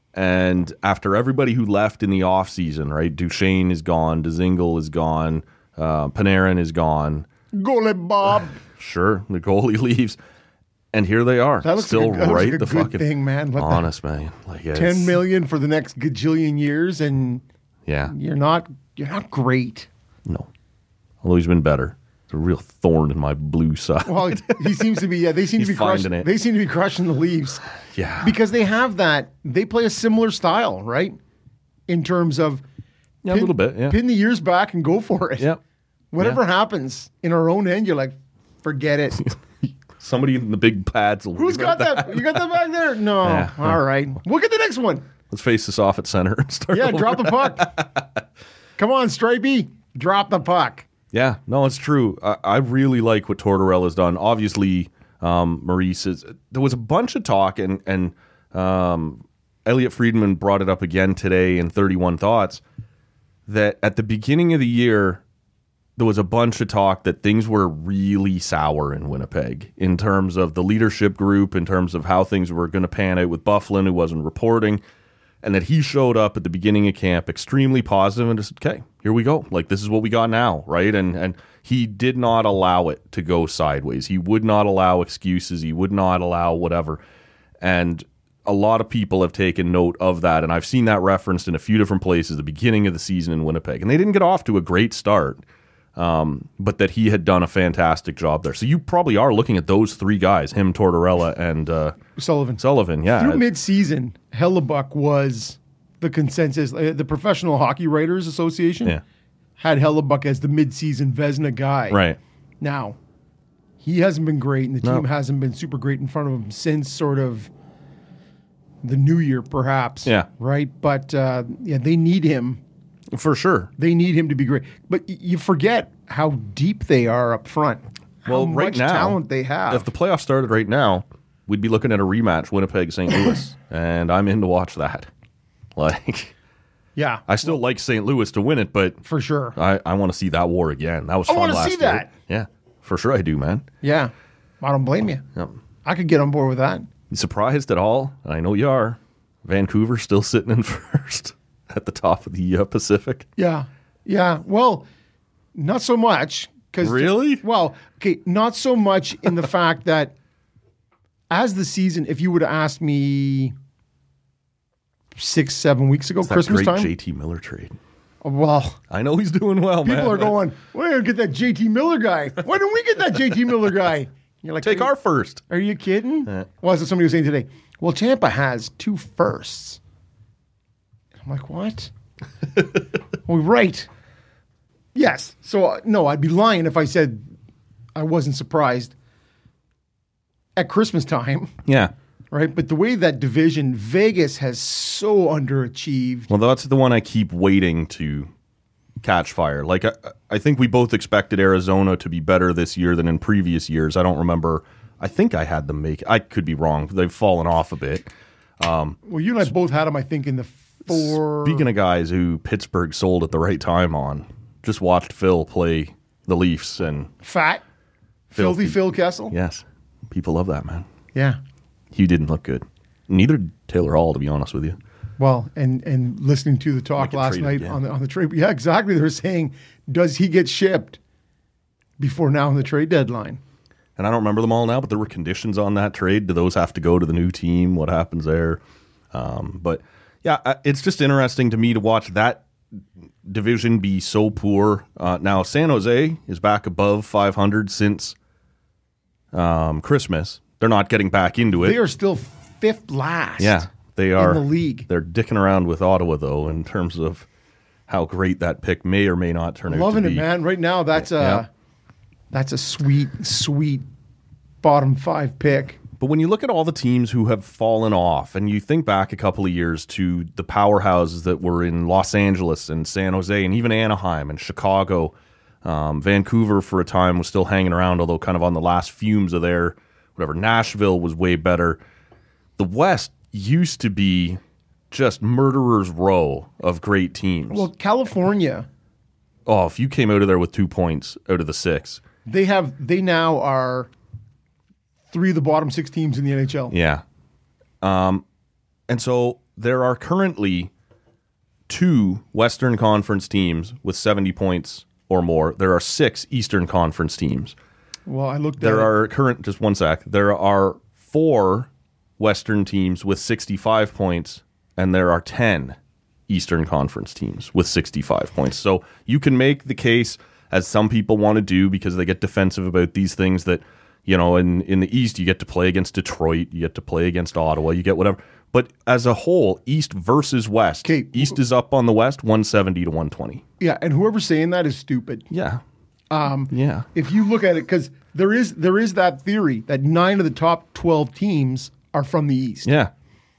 and after everybody who left in the offseason, right? Duchesne is gone, Dzingel is gone, uh, Panarin is gone. Goalie Bob. Sure, the goalie leaves. And here they are, That looks still like a, that looks right like a the good fucking thing, man. Let that- honest, man. Like it's, ten million for the next gajillion years, and Yeah. you're not you're not great. No. Although he's been better. It's a real thorn in my blue side. Well, he seems to be. Yeah, they seem He's to be crushing. finding it. They seem to be crushing the Leafs yeah. because they have that. They play a similar style, right? In terms of Yeah, a little bit, yeah. pin the ears back and go for it. Yep. Whatever Yeah. happens in our own end, you're like, forget it. Somebody in the big pads will Who's got regret that? You got that back there? No. Yeah. All right. We'll get the next one. Let's face this off at center and start Yeah, over. drop the puck. Come on, Stripey. Drop the puck. Yeah, no, it's true. I, I really like what Tortorella's done. Obviously, um, Maurice is. There was a bunch of talk, and and um, Elliot Friedman brought it up again today in thirty-one Thoughts, that at the beginning of the year, there was a bunch of talk that things were really sour in Winnipeg in terms of the leadership group, in terms of how things were going to pan out with Bufflin, who wasn't reporting, and that he showed up at the beginning of camp extremely positive and just, okay, here we go. Like, this is what we got now, right? And and he did not allow it to go sideways. He would not allow excuses. He would not allow whatever. And a lot of people have taken note of that, and I've seen that referenced in a few different places, the beginning of the season in Winnipeg. And they didn't get off to a great start, um, but that he had done a fantastic job there. So you probably are looking at those three guys, him, Tortorella, and uh, Sullivan. Sullivan. Yeah. Through mid-season, Hellebuck was the consensus. Uh, the Professional Hockey Writers Association Yeah. had Hellebuck as the mid-season Vezina guy. Right. Now, he hasn't been great, and the team No. hasn't been super great in front of him since sort of the new year, perhaps. Yeah. Right? But, uh, yeah, they need him. For sure. They need him to be great. But y- you forget how deep they are up front. How Well, right much now, talent they have. if the playoffs started right now, we'd be looking at a rematch, Winnipeg Saint Louis, and I'm in to watch that. Like, yeah, I still like Saint Louis to win it, but for sure. I, I want to see that war again. That was I fun wanna last see year. that. Yeah, for sure I do, man. Yeah. I don't blame you. Yep. I could get on board with that. You surprised at all? And I know you are. Vancouver still sitting in first at the top of the uh, Pacific. Yeah. Yeah. Well, not so much. Cause Really? Well, okay, not so much in the fact that as the season, if you would have asked me six, seven weeks ago, It's that Christmas great time, J T Miller trade. well, I know he's doing well, man. people are but going, "We're gonna get that J T Miller guy. Why don't we get that J T Miller guy?" You're like, Take are our you, first. Are you kidding? Yeah. Well, that's what somebody was saying today. Well, Tampa has two firsts. I'm like, what? Well, right. Yes. So, uh, no, I'd be lying if I said I wasn't surprised at Christmas time, Yeah. right? But the way that division, Vegas has so underachieved. Well, that's the one I keep waiting to catch fire. Like, I, I think we both expected Arizona to be better this year than in previous years. I don't remember. I think I had them make. I could be wrong. They've fallen off a bit. Well, you and I both had them, I think, in the four. Speaking of guys who Pittsburgh sold at the right time on, just watched Phil play the Leafs and Fat, filthy, Filthy. Phil Kessel. yes, people love that man. Yeah. He didn't look good. Neither did Taylor Hall, to be honest with you. Well, and and listening to the talk Like a last trade night again. on the on the trade, yeah, exactly. They were saying, does he get shipped before now in the trade deadline? And I don't remember them all now, but there were conditions on that trade. Do those have to go to the new team? What happens there? Um, but yeah, I- it's just interesting to me to watch that division be so poor. Uh, now, San Jose is back above five hundred since um, Christmas. They're not getting back into it. They are still fifth last. yeah, they are. in the league. They're dicking around with Ottawa, though, in terms of how great that pick may or may not turn out Loving to it, be. man. Right now, that's a Yeah. that's a sweet, sweet bottom five pick. But when you look at all the teams who have fallen off, and you think back a couple of years to the powerhouses that were in Los Angeles and San Jose and even Anaheim and Chicago, um, Vancouver for a time was still hanging around, although kind of on the last fumes of their whatever. Nashville was way better. The West used to be just murderer's row of great teams. Well, California, oh, if you came out of there with two points out of the six, they have they now are three of the bottom six teams in the N H L. yeah. Um, and so there are currently two Western Conference teams with seventy points or more. There are six Eastern Conference teams. Well, I looked There at are current, just one sec. There are four Western teams with sixty-five points, and there are ten Eastern Conference teams with sixty-five points. So you can make the case, as some people want to do, because they get defensive about these things, that, you know, in, in the East, you get to play against Detroit, you get to play against Ottawa, you get whatever. But as a whole, East versus West, 'Kay. East is up on the West, one seventy to one twenty. yeah, and whoever's saying that is stupid. Yeah. Um, yeah. If you look at it, because there is there is that theory that nine of the top twelve teams are from the East. Yeah.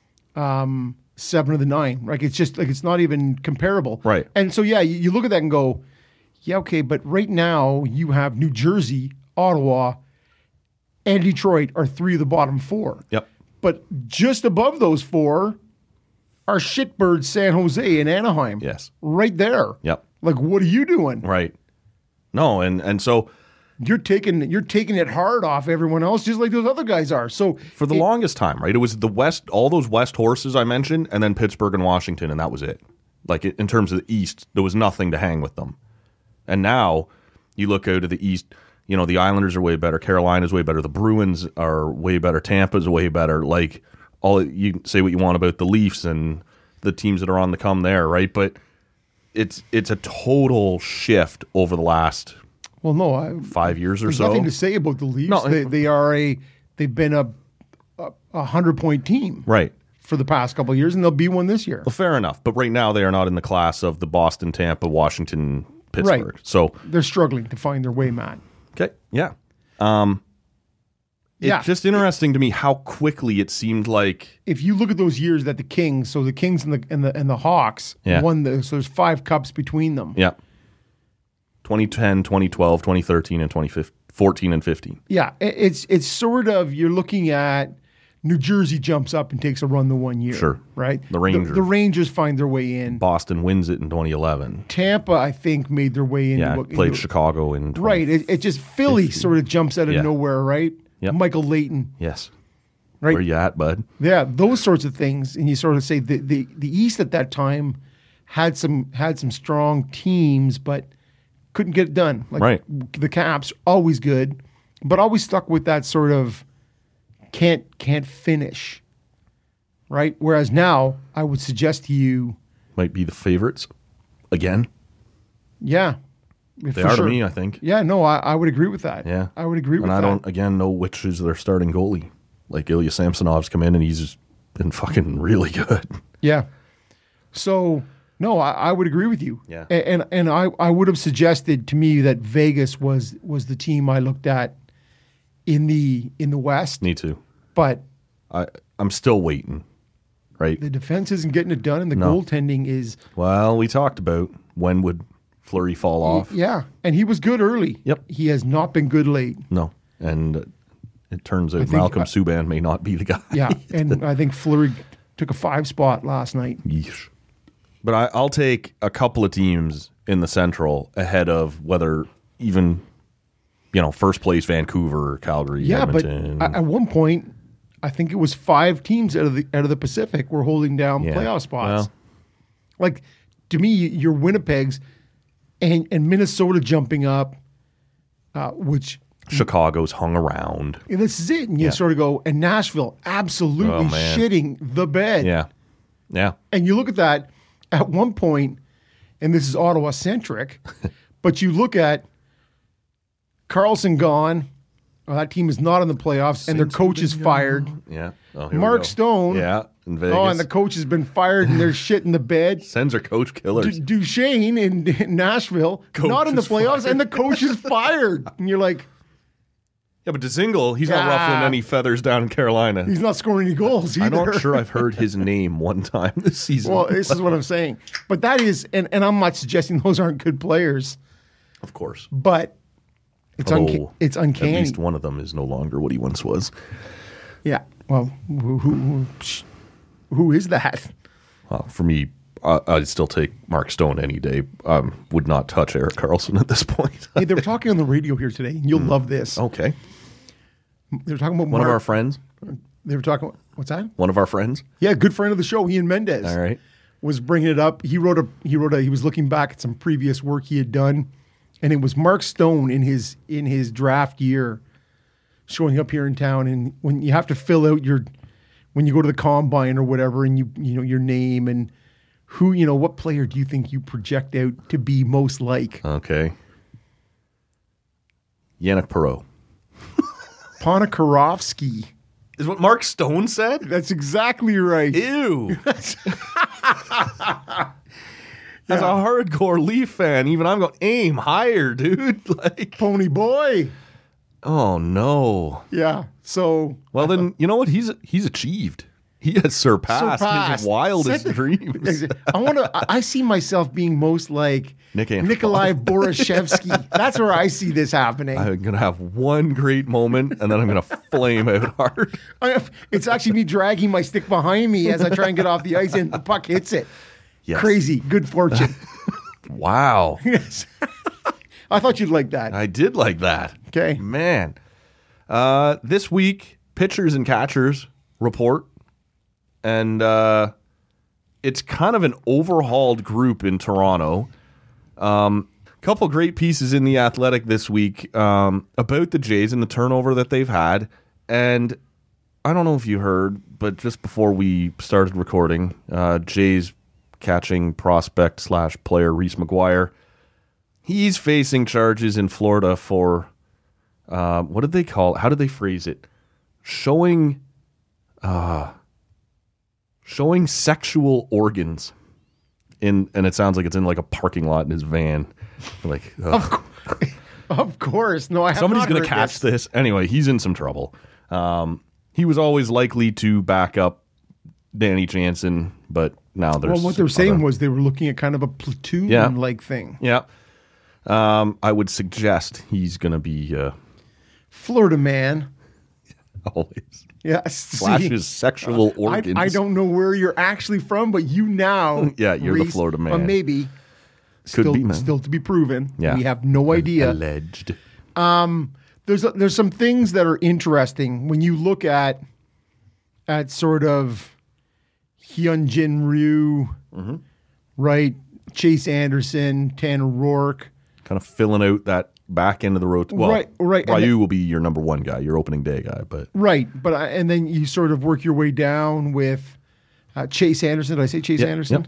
Seven of the nine. Like it's just like it's not even comparable. Right. And so yeah, you, you look at that and go, yeah, okay, but right now you have New Jersey, Ottawa, and Detroit are three of the bottom four. Yep. But just above those four are shitbirds San Jose and Anaheim. Yes. Right there. Yep. Like what are you doing? Right. No, and, and so You're taking you're taking it hard off everyone else, just like those other guys are. So for the it- longest time, right, it was the West, all those West horses I mentioned, and then Pittsburgh and Washington, and that was it. Like in terms of the East, there was nothing to hang with them. And now you look out of the East, you know, the Islanders are way better, Carolina's way better, the Bruins are way better, Tampa's way better. Like all you can say what you want about the Leafs and the teams that are on the come there, right? But it's it's a total shift over the last well, no, I, five years or there's so. nothing to say about the Leafs. No, they, they are a they've been a a, a hundred point team Right. for the past couple of years, and they'll be one this year. Well, fair enough. But right now, they are not in the class of the Boston, Tampa, Washington, Pittsburgh. Right. So, They're struggling to find their way, Matt. okay, yeah. Um, it's Yeah. just interesting to me how quickly it seemed like, If you look at those years that the Kings, so the Kings and the and the and the Hawks Yeah. won the so there's five cups between them. yeah, twenty ten, twenty twelve, twenty thirteen, and twenty fourteen and fifteen. Yeah, it- it's it's sort of you're looking at New Jersey jumps up and takes a run the one year. Sure. Right? The Rangers. The, the Rangers find their way in. Boston wins it in twenty eleven. Tampa, I think, made their way in. Yeah, played Chicago in twenty Right. It, it just Philly sort of jumps out of Yeah. nowhere, right? Yep. Michael Leighton. Yes. Right. Where you at, bud? Yeah, those sorts of things. And you sort of say the, the, the East at that time had some had some strong teams, but couldn't get it done. Like Right. the Caps, always good, but always stuck with that sort of can't can't finish, right? Whereas now, I would suggest to you, Might be the favorites again. yeah, They for are sure. to me, I think. Yeah, no, I, I would agree with that. Yeah. I would agree with And I that. don't, again, know which is their starting goalie. Like Ilya Samsonov's come in and he's been fucking really good. Yeah. So no, I, I would agree with you. Yeah. A- And and I, I would have suggested to me that Vegas was was the team I looked at in the in the West, Me too. but I, I'm still waiting, right? the defense isn't getting it done, and the No. goaltending is Well, we talked about when would Fleury fall off. yeah. And he was good early. Yep. He has not been good late. No. And uh, it turns out think- Malcolm Subban may not be the guy. Yeah. And I think Fleury took a five spot last night. Yeesh. But I, I'll take a couple of teams in the Central ahead of whether even, you know, first place Vancouver or Calgary, Yeah, Edmonton. but at at one point, I think it was five teams out of the out of the Pacific were holding down Yeah. playoff spots. Well. Like to me, your Winnipeg's and and Minnesota jumping up, uh, which Chicago's hung around. and this is it, and you Yeah. sort of go, and Nashville absolutely Oh, man. shitting the bed. Yeah. Yeah. And you look at that at one point, and this is Ottawa centric, but you look at Carlson gone. Well, that team is not in the playoffs, and their coach is fired. Yeah. Oh, here we Mark go. Stone. Yeah. In Vegas. Oh, and the coach has been fired, and they're shit in the bed. Sends her coach killers. Du- Duchesne in, in Nashville, Coach not in the is playoffs, fired. and the coach is fired. And you're like, Yeah, but DeZingle, he's not Ah. ruffling any feathers down in Carolina. he's not scoring any goals either. I'm not sure I've heard his name one time this season. Well, this is what I'm saying. But that is, and, and I'm not suggesting those aren't good players, of course. but it's, Although, unca- it's uncanny. At least one of them is no longer what he once was. Yeah. Well, who, who, who, psh, who is that? Uh, for me, uh, I'd still take Mark Stone any day. Um, would not touch Eric Carlson at this point. Hey, they were talking on the radio here today, and you'll love this. Okay. They were talking about One Mark, of our friends. They were talking. What's that? One of our friends. Yeah, good friend of the show, Ian Mendez. All right. Was bringing it up. He wrote a. He wrote a. He was looking back at some previous work he had done, and it was Mark Stone in his in his draft year, showing up here in town. And when you have to fill out your, when you go to the combine or whatever, and you you know your name and who you know what player do you think you project out to be most like? Okay. Yannick Perreault. Ponikarovsky. Is what Mark Stone said? That's exactly right. Ew. As a hardcore Leaf fan, even I'm going, aim higher, dude. Like, Pony boy. oh no. Yeah. So Well, then you know what? He's he's achieved. He has surpassed, surpassed. his wildest Said- dreams. I want to. I see myself being most like Nick Antropov. Nikolai Borishevsky. That's where I see this happening. I'm gonna have one great moment, and then I'm gonna flame out hard. I have- it's actually me dragging my stick behind me as I try and get off the ice, and the puck hits it. Yes. Crazy. Good fortune. Wow, Yes. I thought you'd like that. I did like that. Okay. Man. Uh, this week, pitchers and catchers report, and uh, it's kind of an overhauled group in Toronto. Um, couple great pieces in The Athletic this week um, about the Jays and the turnover that they've had. And I don't know if you heard, but just before we started recording, uh, Jays catching prospect slash player Reese McGuire, he's facing charges in Florida for, uh, what did they call it? How did they phrase it? Showing, uh, showing sexual organs. In, and it sounds like it's in like a parking lot in his van. Like, ugh. Of course. No, I have Somebody's not going to heard catch this. this. Anyway, he's in some trouble. Um, he was always likely to back up Danny Jansen, but now there's. Well, what they were saying other- was they were looking at kind of a platoon Yeah. like thing. Yeah. Um, I would suggest he's going to be uh, Florida man. always Yes. see, flashes sexual I, organs. I don't know where you're actually from, but you now. Yeah, you're the Reese, Florida man. uh, maybe. Could still, be, man. Still to be proven. Yeah. We have no idea. Alleged. There's a, there's some things that are interesting when you look at at sort of Hyunjin Ryu, right? Chase Anderson, Tanner Rourke. Kind of filling out that back end of the road. Well, Right, right, and Ryu then- will be your number one guy, your opening day guy. But Right, but I, and then you sort of work your way down with uh, Chase Anderson. Did I say Chase Yep, Anderson?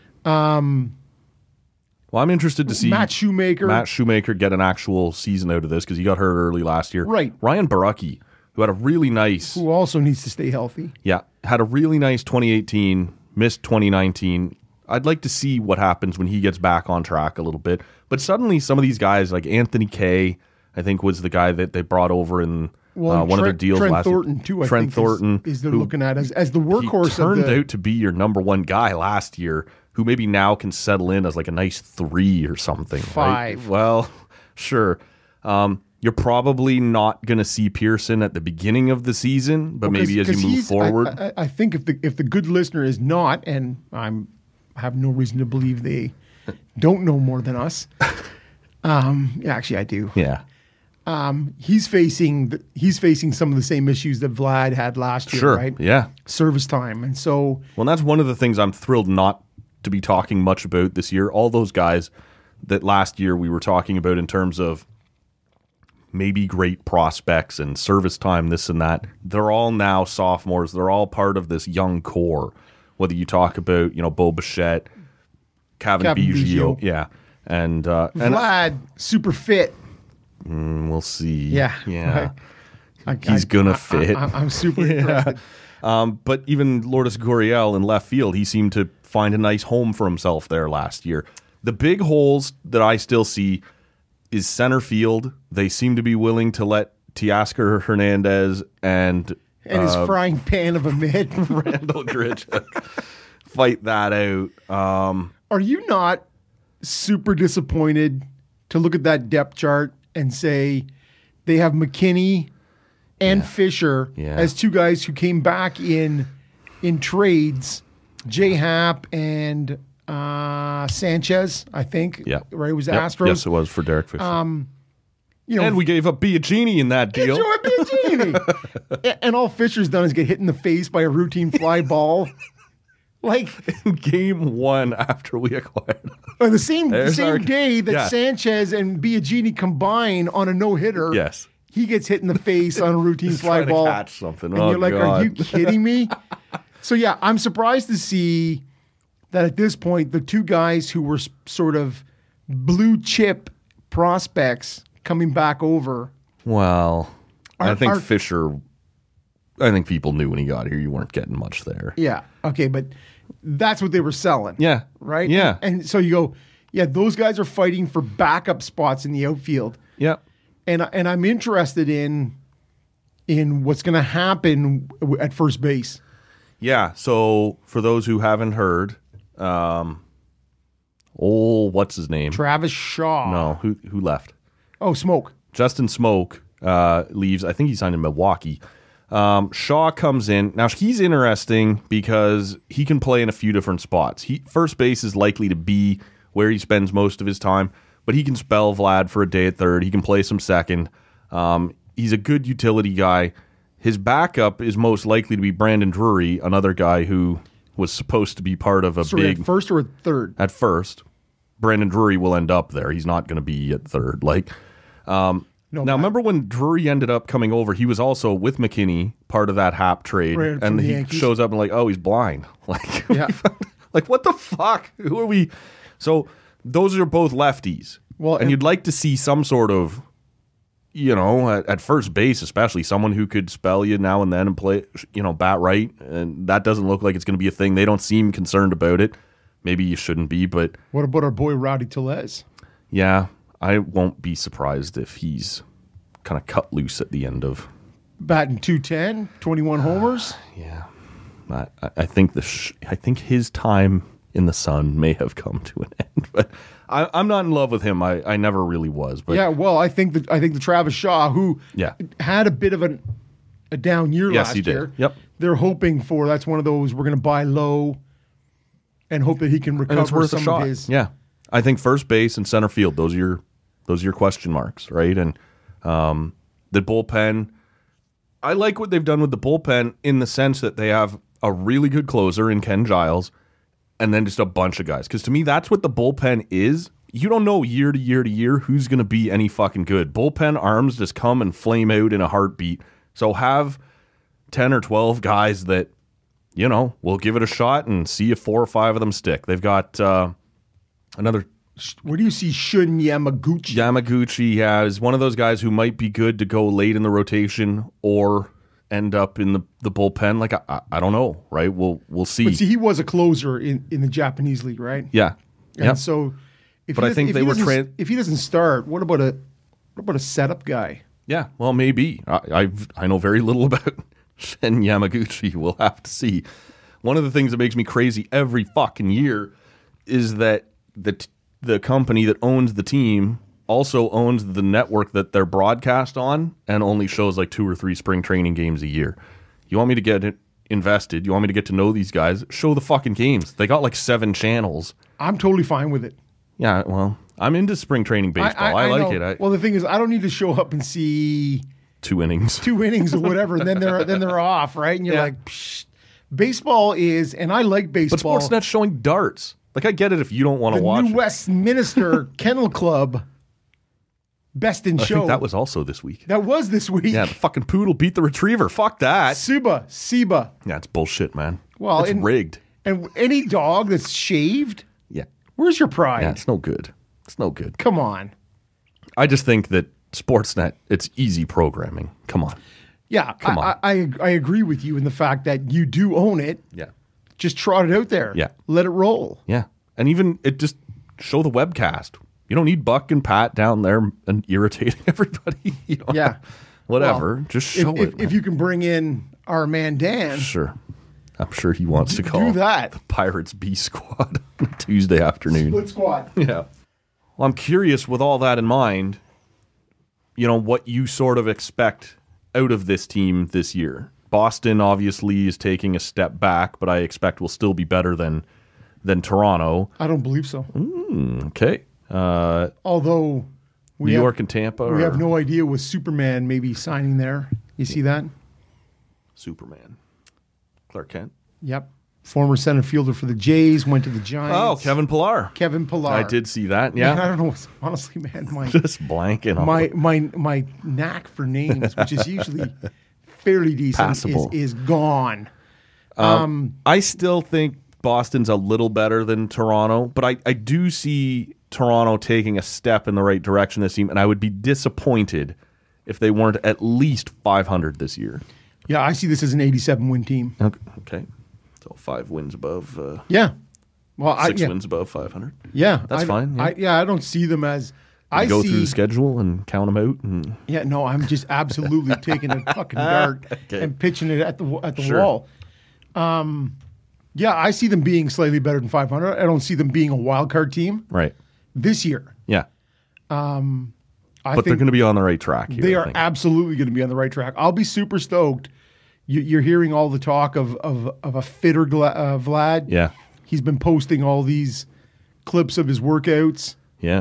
yep. Well, I'm interested to see Matt Shoemaker. Matt Shoemaker get an actual season out of this because he got hurt early last year. Right. Ryan Barucki, who had a really nice, Who also needs to stay healthy. yeah, had a really nice twenty eighteen, missed twenty nineteen. I'd like to see what happens when he gets back on track a little bit. But suddenly, some of these guys, like Anthony Kay, I think was the guy that they brought over in Well, uh, and one of their Trent- deals Trent last Thornton, year. too, I Trent think, is- Thornton is they're who looking at as, as the he workhorse turned of the... out to be your number one guy last year, who maybe now can settle in as like a nice three or something. right? Five. Well, sure. Um, you're probably not going to see Pearson at the beginning of the season, but Well, 'cause- maybe as you 'cause move he's- I- forward. I, I think if the if the good listener is not, and I'm I have no reason to believe they don't know more than us. Um, yeah, actually, I do. yeah. He's facing the, he's facing some of the same issues that Vlad had last year, Sure. right? Yeah. Service time, and so Well, that's one of the things I'm thrilled not to be talking much about this year. All those guys that last year we were talking about in terms of maybe great prospects and service time, this and that, they're all now sophomores. They're all part of this young core. Whether you talk about, you know, Bo Bichette, Kevin Kevin Biggio, Biggio. yeah. And, uh, and Vlad super fit. we'll see. Yeah, Yeah. I, He's gonna I- fit. I, I'm super interested. Um, but even Lourdes Gurriel in left field, he seemed to find a nice home for himself there last year. The big holes that I still see is center field. They seem to be willing to let Teoscar Hernandez and And his frying pan of a mid. Randall Grichuk fight that out. Um, Are you not super disappointed to look at that depth chart and say they have McKinney and Fisher Yeah. as two guys who came back in in trades, J Happ and uh, Sanchez, I think. yeah. Right, it was Yep. Astros. Yes, it was for Derek Fisher. You know, and we gave up Biagini in that deal. Joe Biagini. A- and all Fisher's done is get hit in the face by a routine fly ball. Like Game one after we acquired him. on the same the There's same our- day that yeah. Sanchez and Biagini combine on a no hitter. Yes. He gets hit in the face on a routine Just fly trying to ball. catch something. And Oh, you're like, are God. you kidding me? So yeah, I'm surprised to see that at this point, the two guys who were s- sort of blue chip prospects coming back over. Well, I Are- think are- Fisher. I think people knew when he got here you weren't getting much there. Yeah. Okay, but that's what they were selling. Yeah. Right? Yeah. And so you go, yeah, those guys are fighting for backup spots in the outfield. Yeah. And and I'm interested in in what's going to happen w- at first base. Yeah. So for those who haven't heard, um, oh, what's his name? Travis Shaw. no, who who left? Oh, Smoke. Justin Smoke uh, leaves. I think he signed in Milwaukee. Um, Shaw comes in. Now, he's interesting because he can play in a few different spots. He First base is likely to be where he spends most of his time, but he can spell Vlad for a day at third. He can play some second. Um, he's a good utility guy. His backup is most likely to be Brandon Drury, another guy who was supposed to be part of a Sorry, big at first or at third? at first. Brandon Drury will end up there. He's not going to be at third. Like, um, No, now Matt- remember when Drury ended up coming over? He was also with McKinney, part of that Hap trade, Right, from and the he Yankees. shows up and like, oh, he's blind. Like, Yeah. like what the fuck? Who are we? So those are both lefties. Well, and, and- you'd like to see some sort of, you know, at, at first base, especially someone who could spell you now and then and play, you know, bat right. And that doesn't look like it's going to be a thing. They don't seem concerned about it. Maybe you shouldn't be, but What about our boy Rowdy Tellez? yeah, I won't be surprised if he's kind of cut loose at the end of. Batting two ten, twenty-one homers. Yeah, I, I think the sh- I think his time in the sun may have come to an end, but I, I'm not in love with him. I, I never really was. But Yeah, well, I think that I think the Travis Shaw, who Yeah. had a bit of an, a down year Yes, last he did. year. Yep. They're hoping for that's one of those we're going to buy low, and hope that he can and it's recover worth a some shot. of his. Yeah, I think first base and center field. Those are your those are your question marks, right? And um, the bullpen. I like what they've done with the bullpen in the sense that they have a really good closer in Ken Giles, and then just a bunch of guys. Because to me, that's what the bullpen is you don't know year to year to year who's going to be any fucking good. Bullpen arms just come and flame out in a heartbeat. So have ten or twelve guys that, you know, will give it a shot and see if four or five of them stick. They've got uh, another... Where do you see Shun Yamaguchi? Yamaguchi yeah, is one of those guys who might be good to go late in the rotation or end up in the, the bullpen. Like, I, I don't know, right? We'll we'll see. But see, he was a closer in, in the Japanese league, right? Yeah. And yeah. so... If but he I think if they he were... doesn't- Tra- if he doesn't start, what about a what about a setup guy? Yeah, well, maybe. I I've, I know very little about Shin Yamaguchi. We'll have to see. One of the things that makes me crazy every fucking year is that the t- the company that owns the team also owns the network that they're broadcast on and only shows like two or three spring training games a year. You want me to get it invested? You want me to get to know these guys? Show the fucking games. They got like seven channels. I'm totally fine with it. Yeah, well, I'm into spring training baseball. I, I, I like know. it. I, well, the thing is, I don't need to show up and see two innings. two innings or whatever, and then they're then they're off, right? And you're Yeah. like, Psh. Baseball is, and I like But baseball. Sportsnet's showing darts. Like, I get it if you don't want to the watch New it. Westminster Kennel Club Best in I Show. think that was also this week. that was this week. Yeah, the fucking poodle beat the retriever. Fuck that. Suba, Siba. Yeah, it's bullshit, man. Well, it's and- rigged. And any dog that's shaved, Yeah. where's your pride? Yeah, it's no good. It's no good. Come on. I just think that Sportsnet, it's easy programming. Come on. Yeah, Come I, on. I, I I agree with you in the fact that you do own it. Yeah. Just trot it out there. Yeah. Let it roll. Yeah. And even it just show the webcast. You don't need Buck and Pat down there and irritating everybody. You don't Yeah. Whatever. Well, just If, show if, it. if man. you can bring in our man Dan, Sure. I'm sure he wants to call do that. the Pirates B squad on Tuesday afternoon. Split squad. Yeah. Well, I'm curious with all that in mind, you know, what you sort of expect out of this team this year. Boston obviously is taking a step back, but I expect will still be better than than Toronto. I don't believe so. Okay. Uh, Although we New have, York and Tampa we or have no idea with Superman maybe signing there. You see that? Superman. Clark Kent. Yep. Former center fielder for the Jays, went to the Giants. Oh, Kevin Pillar. Kevin Pillar. I did see that. Man, I Yeah. don't know. Honestly, man, my Just blanking on my it. my my knack for names, which is usually fairly decent, is, Passable. is gone. I still think Boston's a little better than Toronto, but I, I do see Toronto taking a step in the right direction this team, and I would be disappointed if they weren't at least five hundred this year. Yeah, I see this as an eighty-seven win team. Okay. okay. So five wins above, uh, Yeah. Well, six I, yeah, wins above five hundred. yeah, That's I, fine, yeah. I, yeah, I don't see them as. I go see. through the schedule and count them out. And Yeah, no, I'm just absolutely taking a fucking dart Okay. and pitching it at the at the Sure. wall. Um, yeah, I see them being slightly better than five hundred. I don't see them being a wild card team right. this year. Yeah. I But they're think going to be on the right track here. they I are think. absolutely going to be on the right track. I'll be super stoked. You, you're hearing all the talk of of, of a fitter Gla- uh, Vlad. Yeah. He's been posting all these clips of his workouts. Yeah.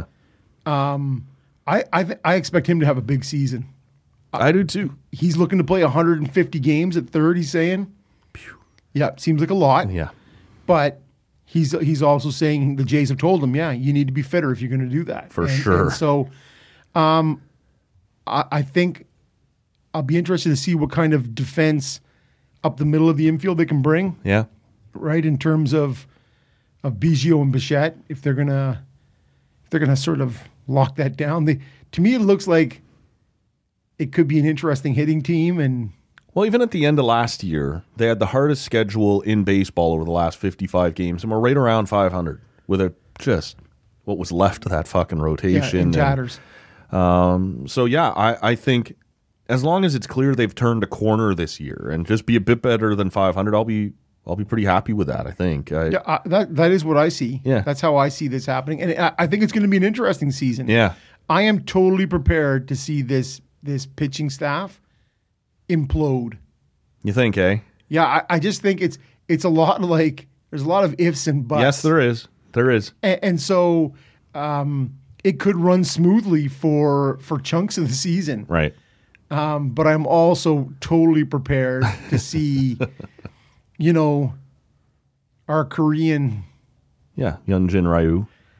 I I, th- I expect him to have a big season. I do too. He's looking to play one hundred fifty games at third. He's saying, yeah, seems like a lot. Yeah. But he's he's also saying the Jays have told him, yeah, you need to be fitter if you're going to do that. For And- sure. and so, um, I, I think I'll be interested to see what kind of defense up the middle of the infield they can bring. Yeah. Right, in terms of of Biggio and Bichette, if they're gonna if they're gonna sort of lock that down. They, to me, it looks like it could be an interesting hitting team. And Well, even at the end of last year, they had the hardest schedule in baseball over the last fifty-five games, and we're right around five hundred with a just what was left of that fucking yeah, rotation. in and- tatters. So yeah, I, I think as long as it's clear they've turned a corner this year and just be a bit better than five hundred, I'll be I'll be pretty happy with that. I think. I, Yeah, I, that that is what I see. Yeah. That's how I see this happening, and I, I think it's going to be an interesting season. Yeah. I am totally prepared to see this this pitching staff implode. You think, eh? Yeah, I, I just think it's it's a lot like there's a lot of ifs and buts. Yes, there is. There is. and, and so um, it could run smoothly for for chunks of the season. Right. Um, but I'm also totally prepared to see, you know, our Korean Yeah. Hyunjin Ryu.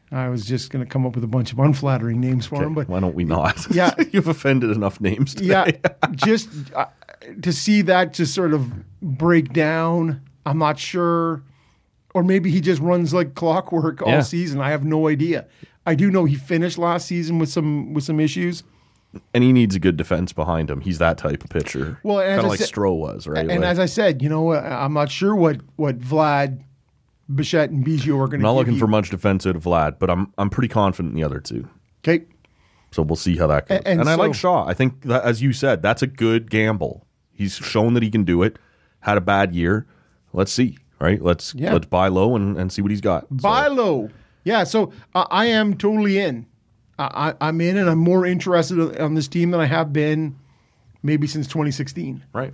I was just going to come up with a bunch of unflattering names for Okay, him, but why don't we not? Yeah. You've offended enough names today. yeah, just uh, to see that just sort of break down. I'm not sure, or maybe he just runs like clockwork all Yeah. season. I have no idea. I do know he finished last season with some with some issues. And he needs a good defense behind him. He's that type of pitcher. Well, and as kind I of like said- Stroh was, right? And Like, as I said, you know, uh, I'm not sure what what Vlad, Bichette, and Biggio are going to. I'm not looking you. for much defense out of Vlad, but I'm I'm pretty confident in the other two. Okay. So we'll see how that goes. And- and And, I so- like Shaw. I think, that, as you said, that's a good gamble. He's shown that he can do it. Had a bad year. Let's see, right? Let's Yeah. let's buy low and, and see what he's got. Buy So, low. Yeah, so uh, I am totally in. I, I, I'm in, and I'm more interested on this team than I have been maybe since twenty sixteen. right.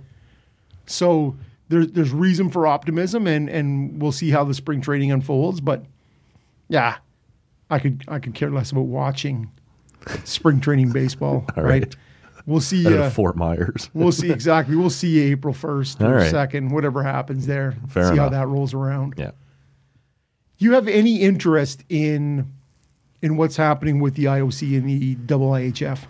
So there's there's reason for optimism, and, and we'll see how the spring training unfolds. But yeah, I could I could care less about watching spring training baseball. All right. right. We'll see. Out of Uh, Fort Myers. we'll see exactly. We'll see April first All or right. second, whatever happens there. Fair see how enough. that rolls around. Yeah. You have any interest in in what's happening with the I O C and the double I H F?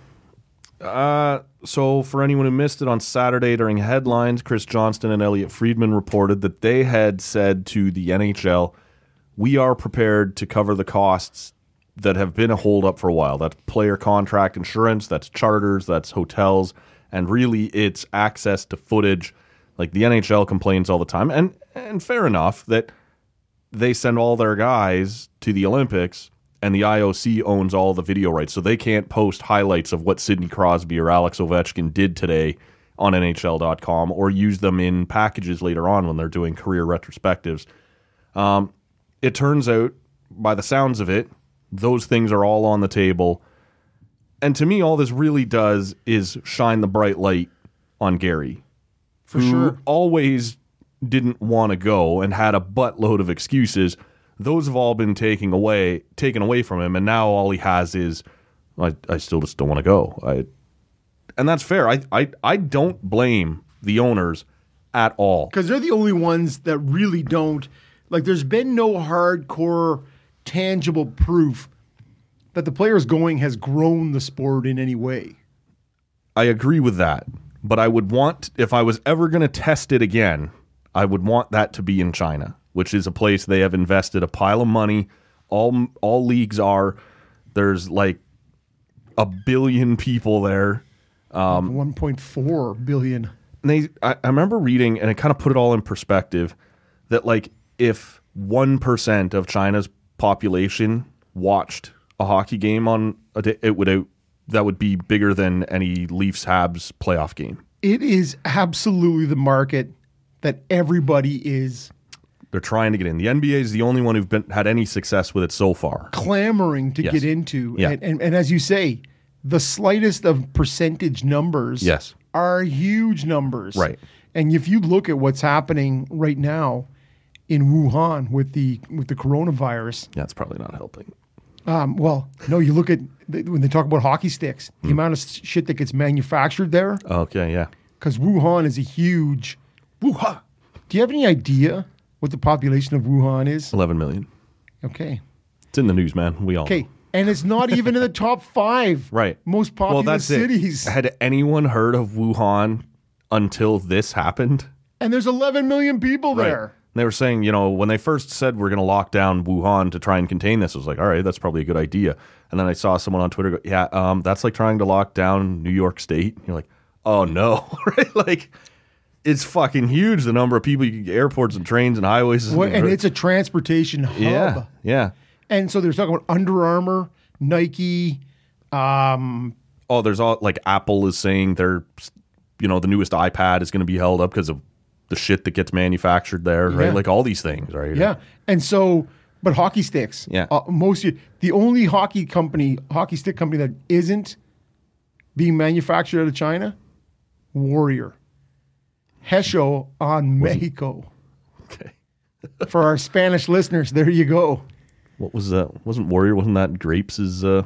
Uh, so for anyone who missed it on Saturday during headlines, Chris Johnston and Elliot Friedman reported that they had said to the N H L, we are prepared to cover the costs that have been a holdup for a while. That's player contract insurance, that's charters, that's hotels, and really it's access to footage. Like the N H L complains all the time, and and fair enough that they send all their guys to the Olympics and the I O C owns all the video rights, so they can't post highlights of what Sidney Crosby or Alex Ovechkin did today on N H L dot com or use them in packages later on when they're doing career retrospectives. Um, it turns out, by the sounds of it, those things are all on the table. And to me, all this really does is shine the bright light on Gary, For who sure. always didn't want to go and had a buttload of excuses. Those have all been taken away, taken away from him, and now all he has is, I, I still just don't want to go. I, and that's fair. I, I, I don't blame the owners at all. Because they're the only ones that really don't. Like, there's been no hardcore, tangible proof that the players going has grown the sport in any way. I agree with that, but I would want, if I was ever going to test it again, I would want that to be in China, which is a place they have invested a pile of money. All all leagues are. There's like a billion people there. Um, one point four billion. And they, I, I remember reading, and it kind of put it all in perspective, that like if one percent of China's population watched a hockey game on a day, it would out, that would be bigger than any Leafs Habs playoff game. It is absolutely the market that everybody is They're trying to get in. The N B A is the only one who've been had any success with it so far. clamoring to Yes. get into. Yeah. And, and, and as you say, the slightest of percentage numbers Yes. are huge numbers. Right. And if you look at what's happening right now in Wuhan with the with the coronavirus, Yeah, it's probably not helping. um, well, no, you look at the, when they talk about hockey sticks, Hmm. the amount of s- shit that gets manufactured there, Okay, yeah. because Wuhan is a huge. Wuhan. Do you have any idea what the population of Wuhan is? eleven million. Okay. It's in the news, man. We all Okay. know. And it's not even in the top five Right. most popular well, that's cities. It. Had anyone heard of Wuhan until this happened? And there's eleven million people there. And they were saying, you know, when they first said we're going to lock down Wuhan to try and contain this, I was like, all right, that's probably a good idea. And then I saw someone on Twitter go, yeah, um, that's like trying to lock down New York State. And you're like, oh no, right? Like, it's fucking huge, the number of people, you can get airports and trains and highways. Well, and it's a transportation hub. yeah, yeah. And so they're talking about Under Armour, Nike. Um, Oh, there's all like Apple is saying their, you know, the newest iPad is going to be held up because of the shit that gets manufactured there, right? Yeah. Like all these things, right? yeah. And so, but hockey sticks. Yeah. Uh, most the only hockey company, hockey stick company that isn't being manufactured out of China, Warrior. Hesho on Mexico. Okay. For our Spanish listeners, there you go. What was that? Wasn't Warrior? Wasn't that Grapes' uh,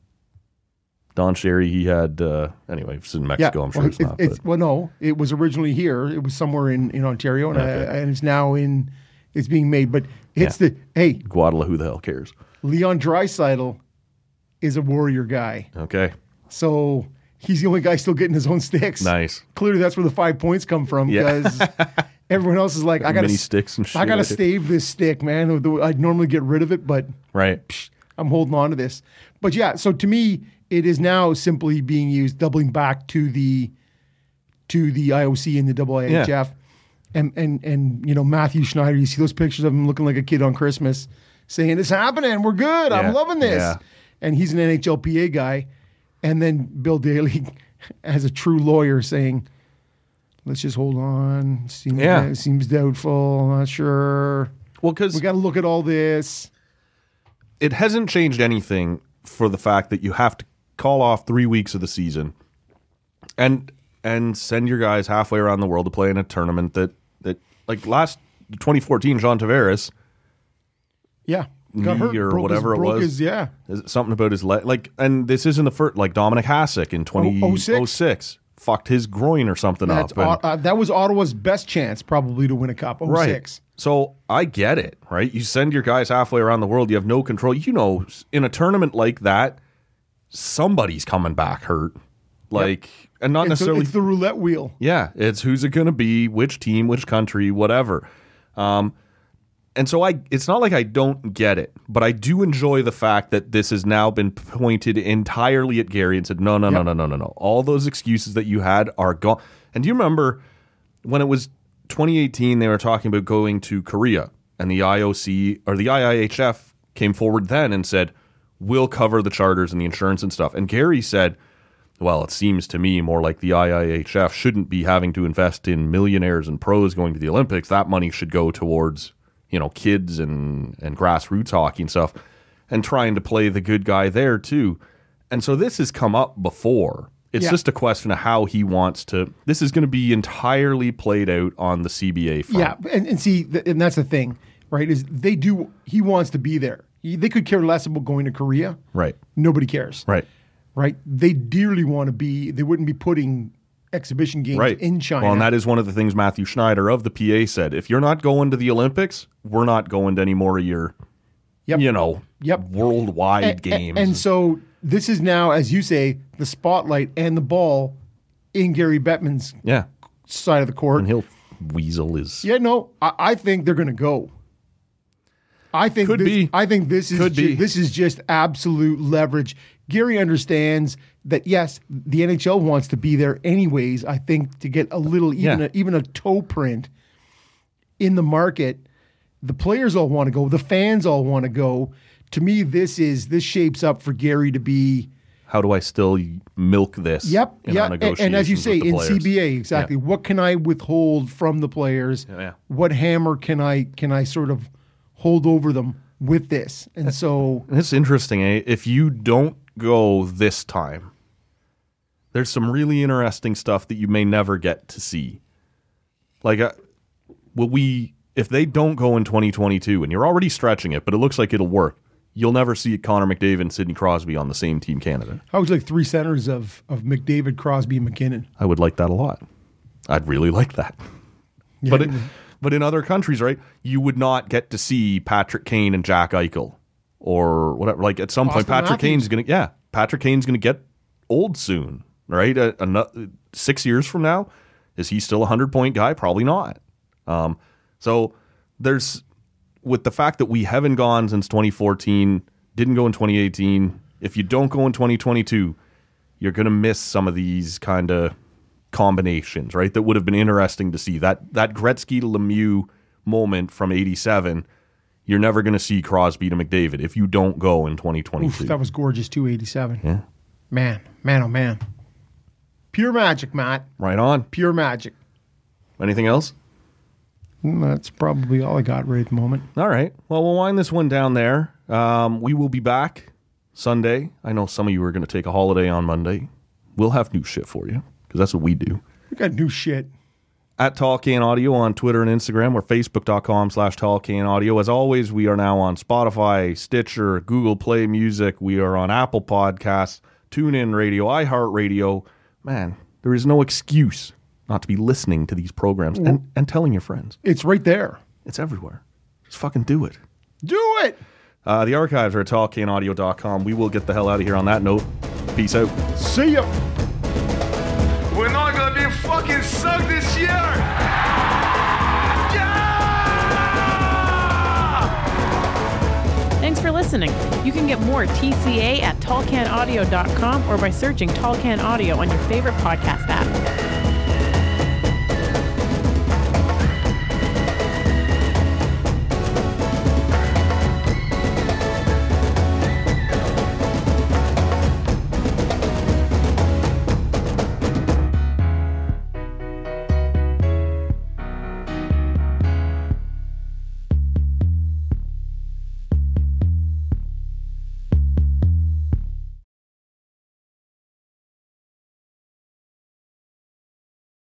Don Cherry? He had uh, anyway. It's in Mexico. I'm sure well, it's it- not. it's- but- well, no, it was originally here. It was somewhere in, in Ontario, and, Okay. uh, and it's now in. It's being made, but it's the hey. Guadalajara, who the hell cares? Leon Draisaitl is a Warrior guy. Okay. So he's the only guy still getting his own sticks. Nice. Clearly that's where the five points come from Yeah. because everyone else is like, I gotta Mini sticks and shit. I gotta stave this stick, man. I'd normally get rid of it, but Right. psh, I'm holding on to this. But yeah, so to me, it is now simply being used, doubling back to the to the I O C and the I I H F. Yeah. And and and you know, Matthew Schneider, you see those pictures of him looking like a kid on Christmas, saying, "It's happening, we're good, Yeah. I'm loving this." Yeah. And he's an N H L P A guy. And then Bill Daly, as a true lawyer, saying, let's just hold on. Seems, Yeah. seems doubtful, not sure. Well, because We got to look at all this. it hasn't changed anything for the fact that you have to call off three weeks of the season and and send your guys halfway around the world to play in a tournament that, that like last twenty fourteen, John Tavares, Yeah. Got knee hurt. or broke whatever his, it broke was. His, yeah. is it something about his leg? Like, and this isn't the first, like Dominic Hasek in twenty oh six fucked his groin or something That's up. and- Ot- uh, that was Ottawa's best chance probably to win a cup. oh six. So I get it, right? You send your guys halfway around the world. You have no control. You know, in a tournament like that, somebody's coming back hurt. Like, and not It's, necessarily. it's the roulette wheel. yeah, it's who's it going to be, which team, which country, whatever. Um, and so I, it's not like I don't get it, but I do enjoy the fact that this has now been pointed entirely at Gary and said, no, no, no, Yep. no, no, no, no. All those excuses that you had are gone. And do you remember when it was twenty eighteen, they were talking about going to Korea, and the I O C or the I I H F came forward then and said, we'll cover the charters and the insurance and stuff. And Gary said, well, it seems to me more like the I I H F shouldn't be having to invest in millionaires and pros going to the Olympics. That money should go towards, you know, kids and, and grassroots hockey and stuff, and trying to play the good guy there too. And so this has come up before. It's Yeah. just a question of how he wants to. This is going to be entirely played out on the C B A front. Yeah, and, and see, th- and that's the thing, right? Is they do. He wants to be there. He, they could care less about going to Korea. Right. Nobody cares. Right. Right. They dearly want to be. They wouldn't be putting exhibition games Right. in China. Well, and that is one of the things Matthew Schneider of the P A said. If you're not going to the Olympics, we're not going to any more of your, Yep. you know, Yep. worldwide and, games. And, and so this is now, as you say, the spotlight and the ball in Gary Bettman's yeah. side of the court. And he'll weasel his. Yeah, no, I, I think they're going to go. I think Could this, be. I think this is Could ju- be. this is just absolute leverage. Gary understands that yes, the N H L wants to be there anyways. I think to get a little even Yeah. a, even a toe print in the market, the players all want to go, the fans all want to go. To me, this is this shapes up for Gary to be. How do I still milk this? Yep, in yeah, our and, and as you negotiations say with the in players? C B A, exactly. Yeah. What can I withhold from the players? Yeah, yeah. What hammer can I can I sort of hold over them with this? And so, It's interesting, eh? If you don't go this time, there's some really interesting stuff that you may never get to see. Like, uh, will we? If they don't go in twenty twenty-two, and you're already stretching it, but it looks like it'll work, you'll never see Connor McDavid and Sidney Crosby on the same Team Canada. I was like three centers of of McDavid, Crosby, and McKinnon. I would like that a lot. I'd really like that. Yeah. But it, but in other countries, right, you would not get to see Patrick Kane and Jack Eichel or whatever. Like at some point, Austin Patrick Matthews. Kane's gonna yeah, Patrick Kane's gonna get old soon, right? A, a, six years from now, is he still a hundred point guy? Probably not. Um, so there's with the fact that we haven't gone since twenty fourteen, didn't go in twenty eighteen. If you don't go in twenty twenty-two, you're gonna miss some of these kind of combinations, right? That would have been interesting to see. That that Gretzky to Lemieux moment from eighty-seven, you're never going to see Crosby to McDavid if you don't go in twenty twenty-two. Oof, that was gorgeous. Two eighty seven. Yeah. Man, man, oh man. Pure magic, Matt. Right on. Pure magic. Anything else? Mm, That's probably all I got right at the moment. All right. Well, we'll wind this one down there. Um, we will be back Sunday. I know some of you are going to take a holiday on Monday. We'll have new shit for you because that's what we do. We got new shit. At Tall Can Audio on Twitter and Instagram, or facebook.com slash Tall Can Audio. As always, we are now on Spotify, Stitcher, Google Play Music. We are on Apple Podcasts, TuneIn Radio, iHeartRadio. Man, there is no excuse not to be listening to these programs and, and telling your friends. It's right there. It's everywhere. Just fucking do it. Do it. Uh, the archives are at tall can audio dot com. We will get the hell out of here on that note. Peace out. See ya. We're not gonna be fucking sucked this year! Yeah! Thanks for listening. You can get more T C A at tall can audio dot com or by searching Tall Can Audio on your favorite podcast app.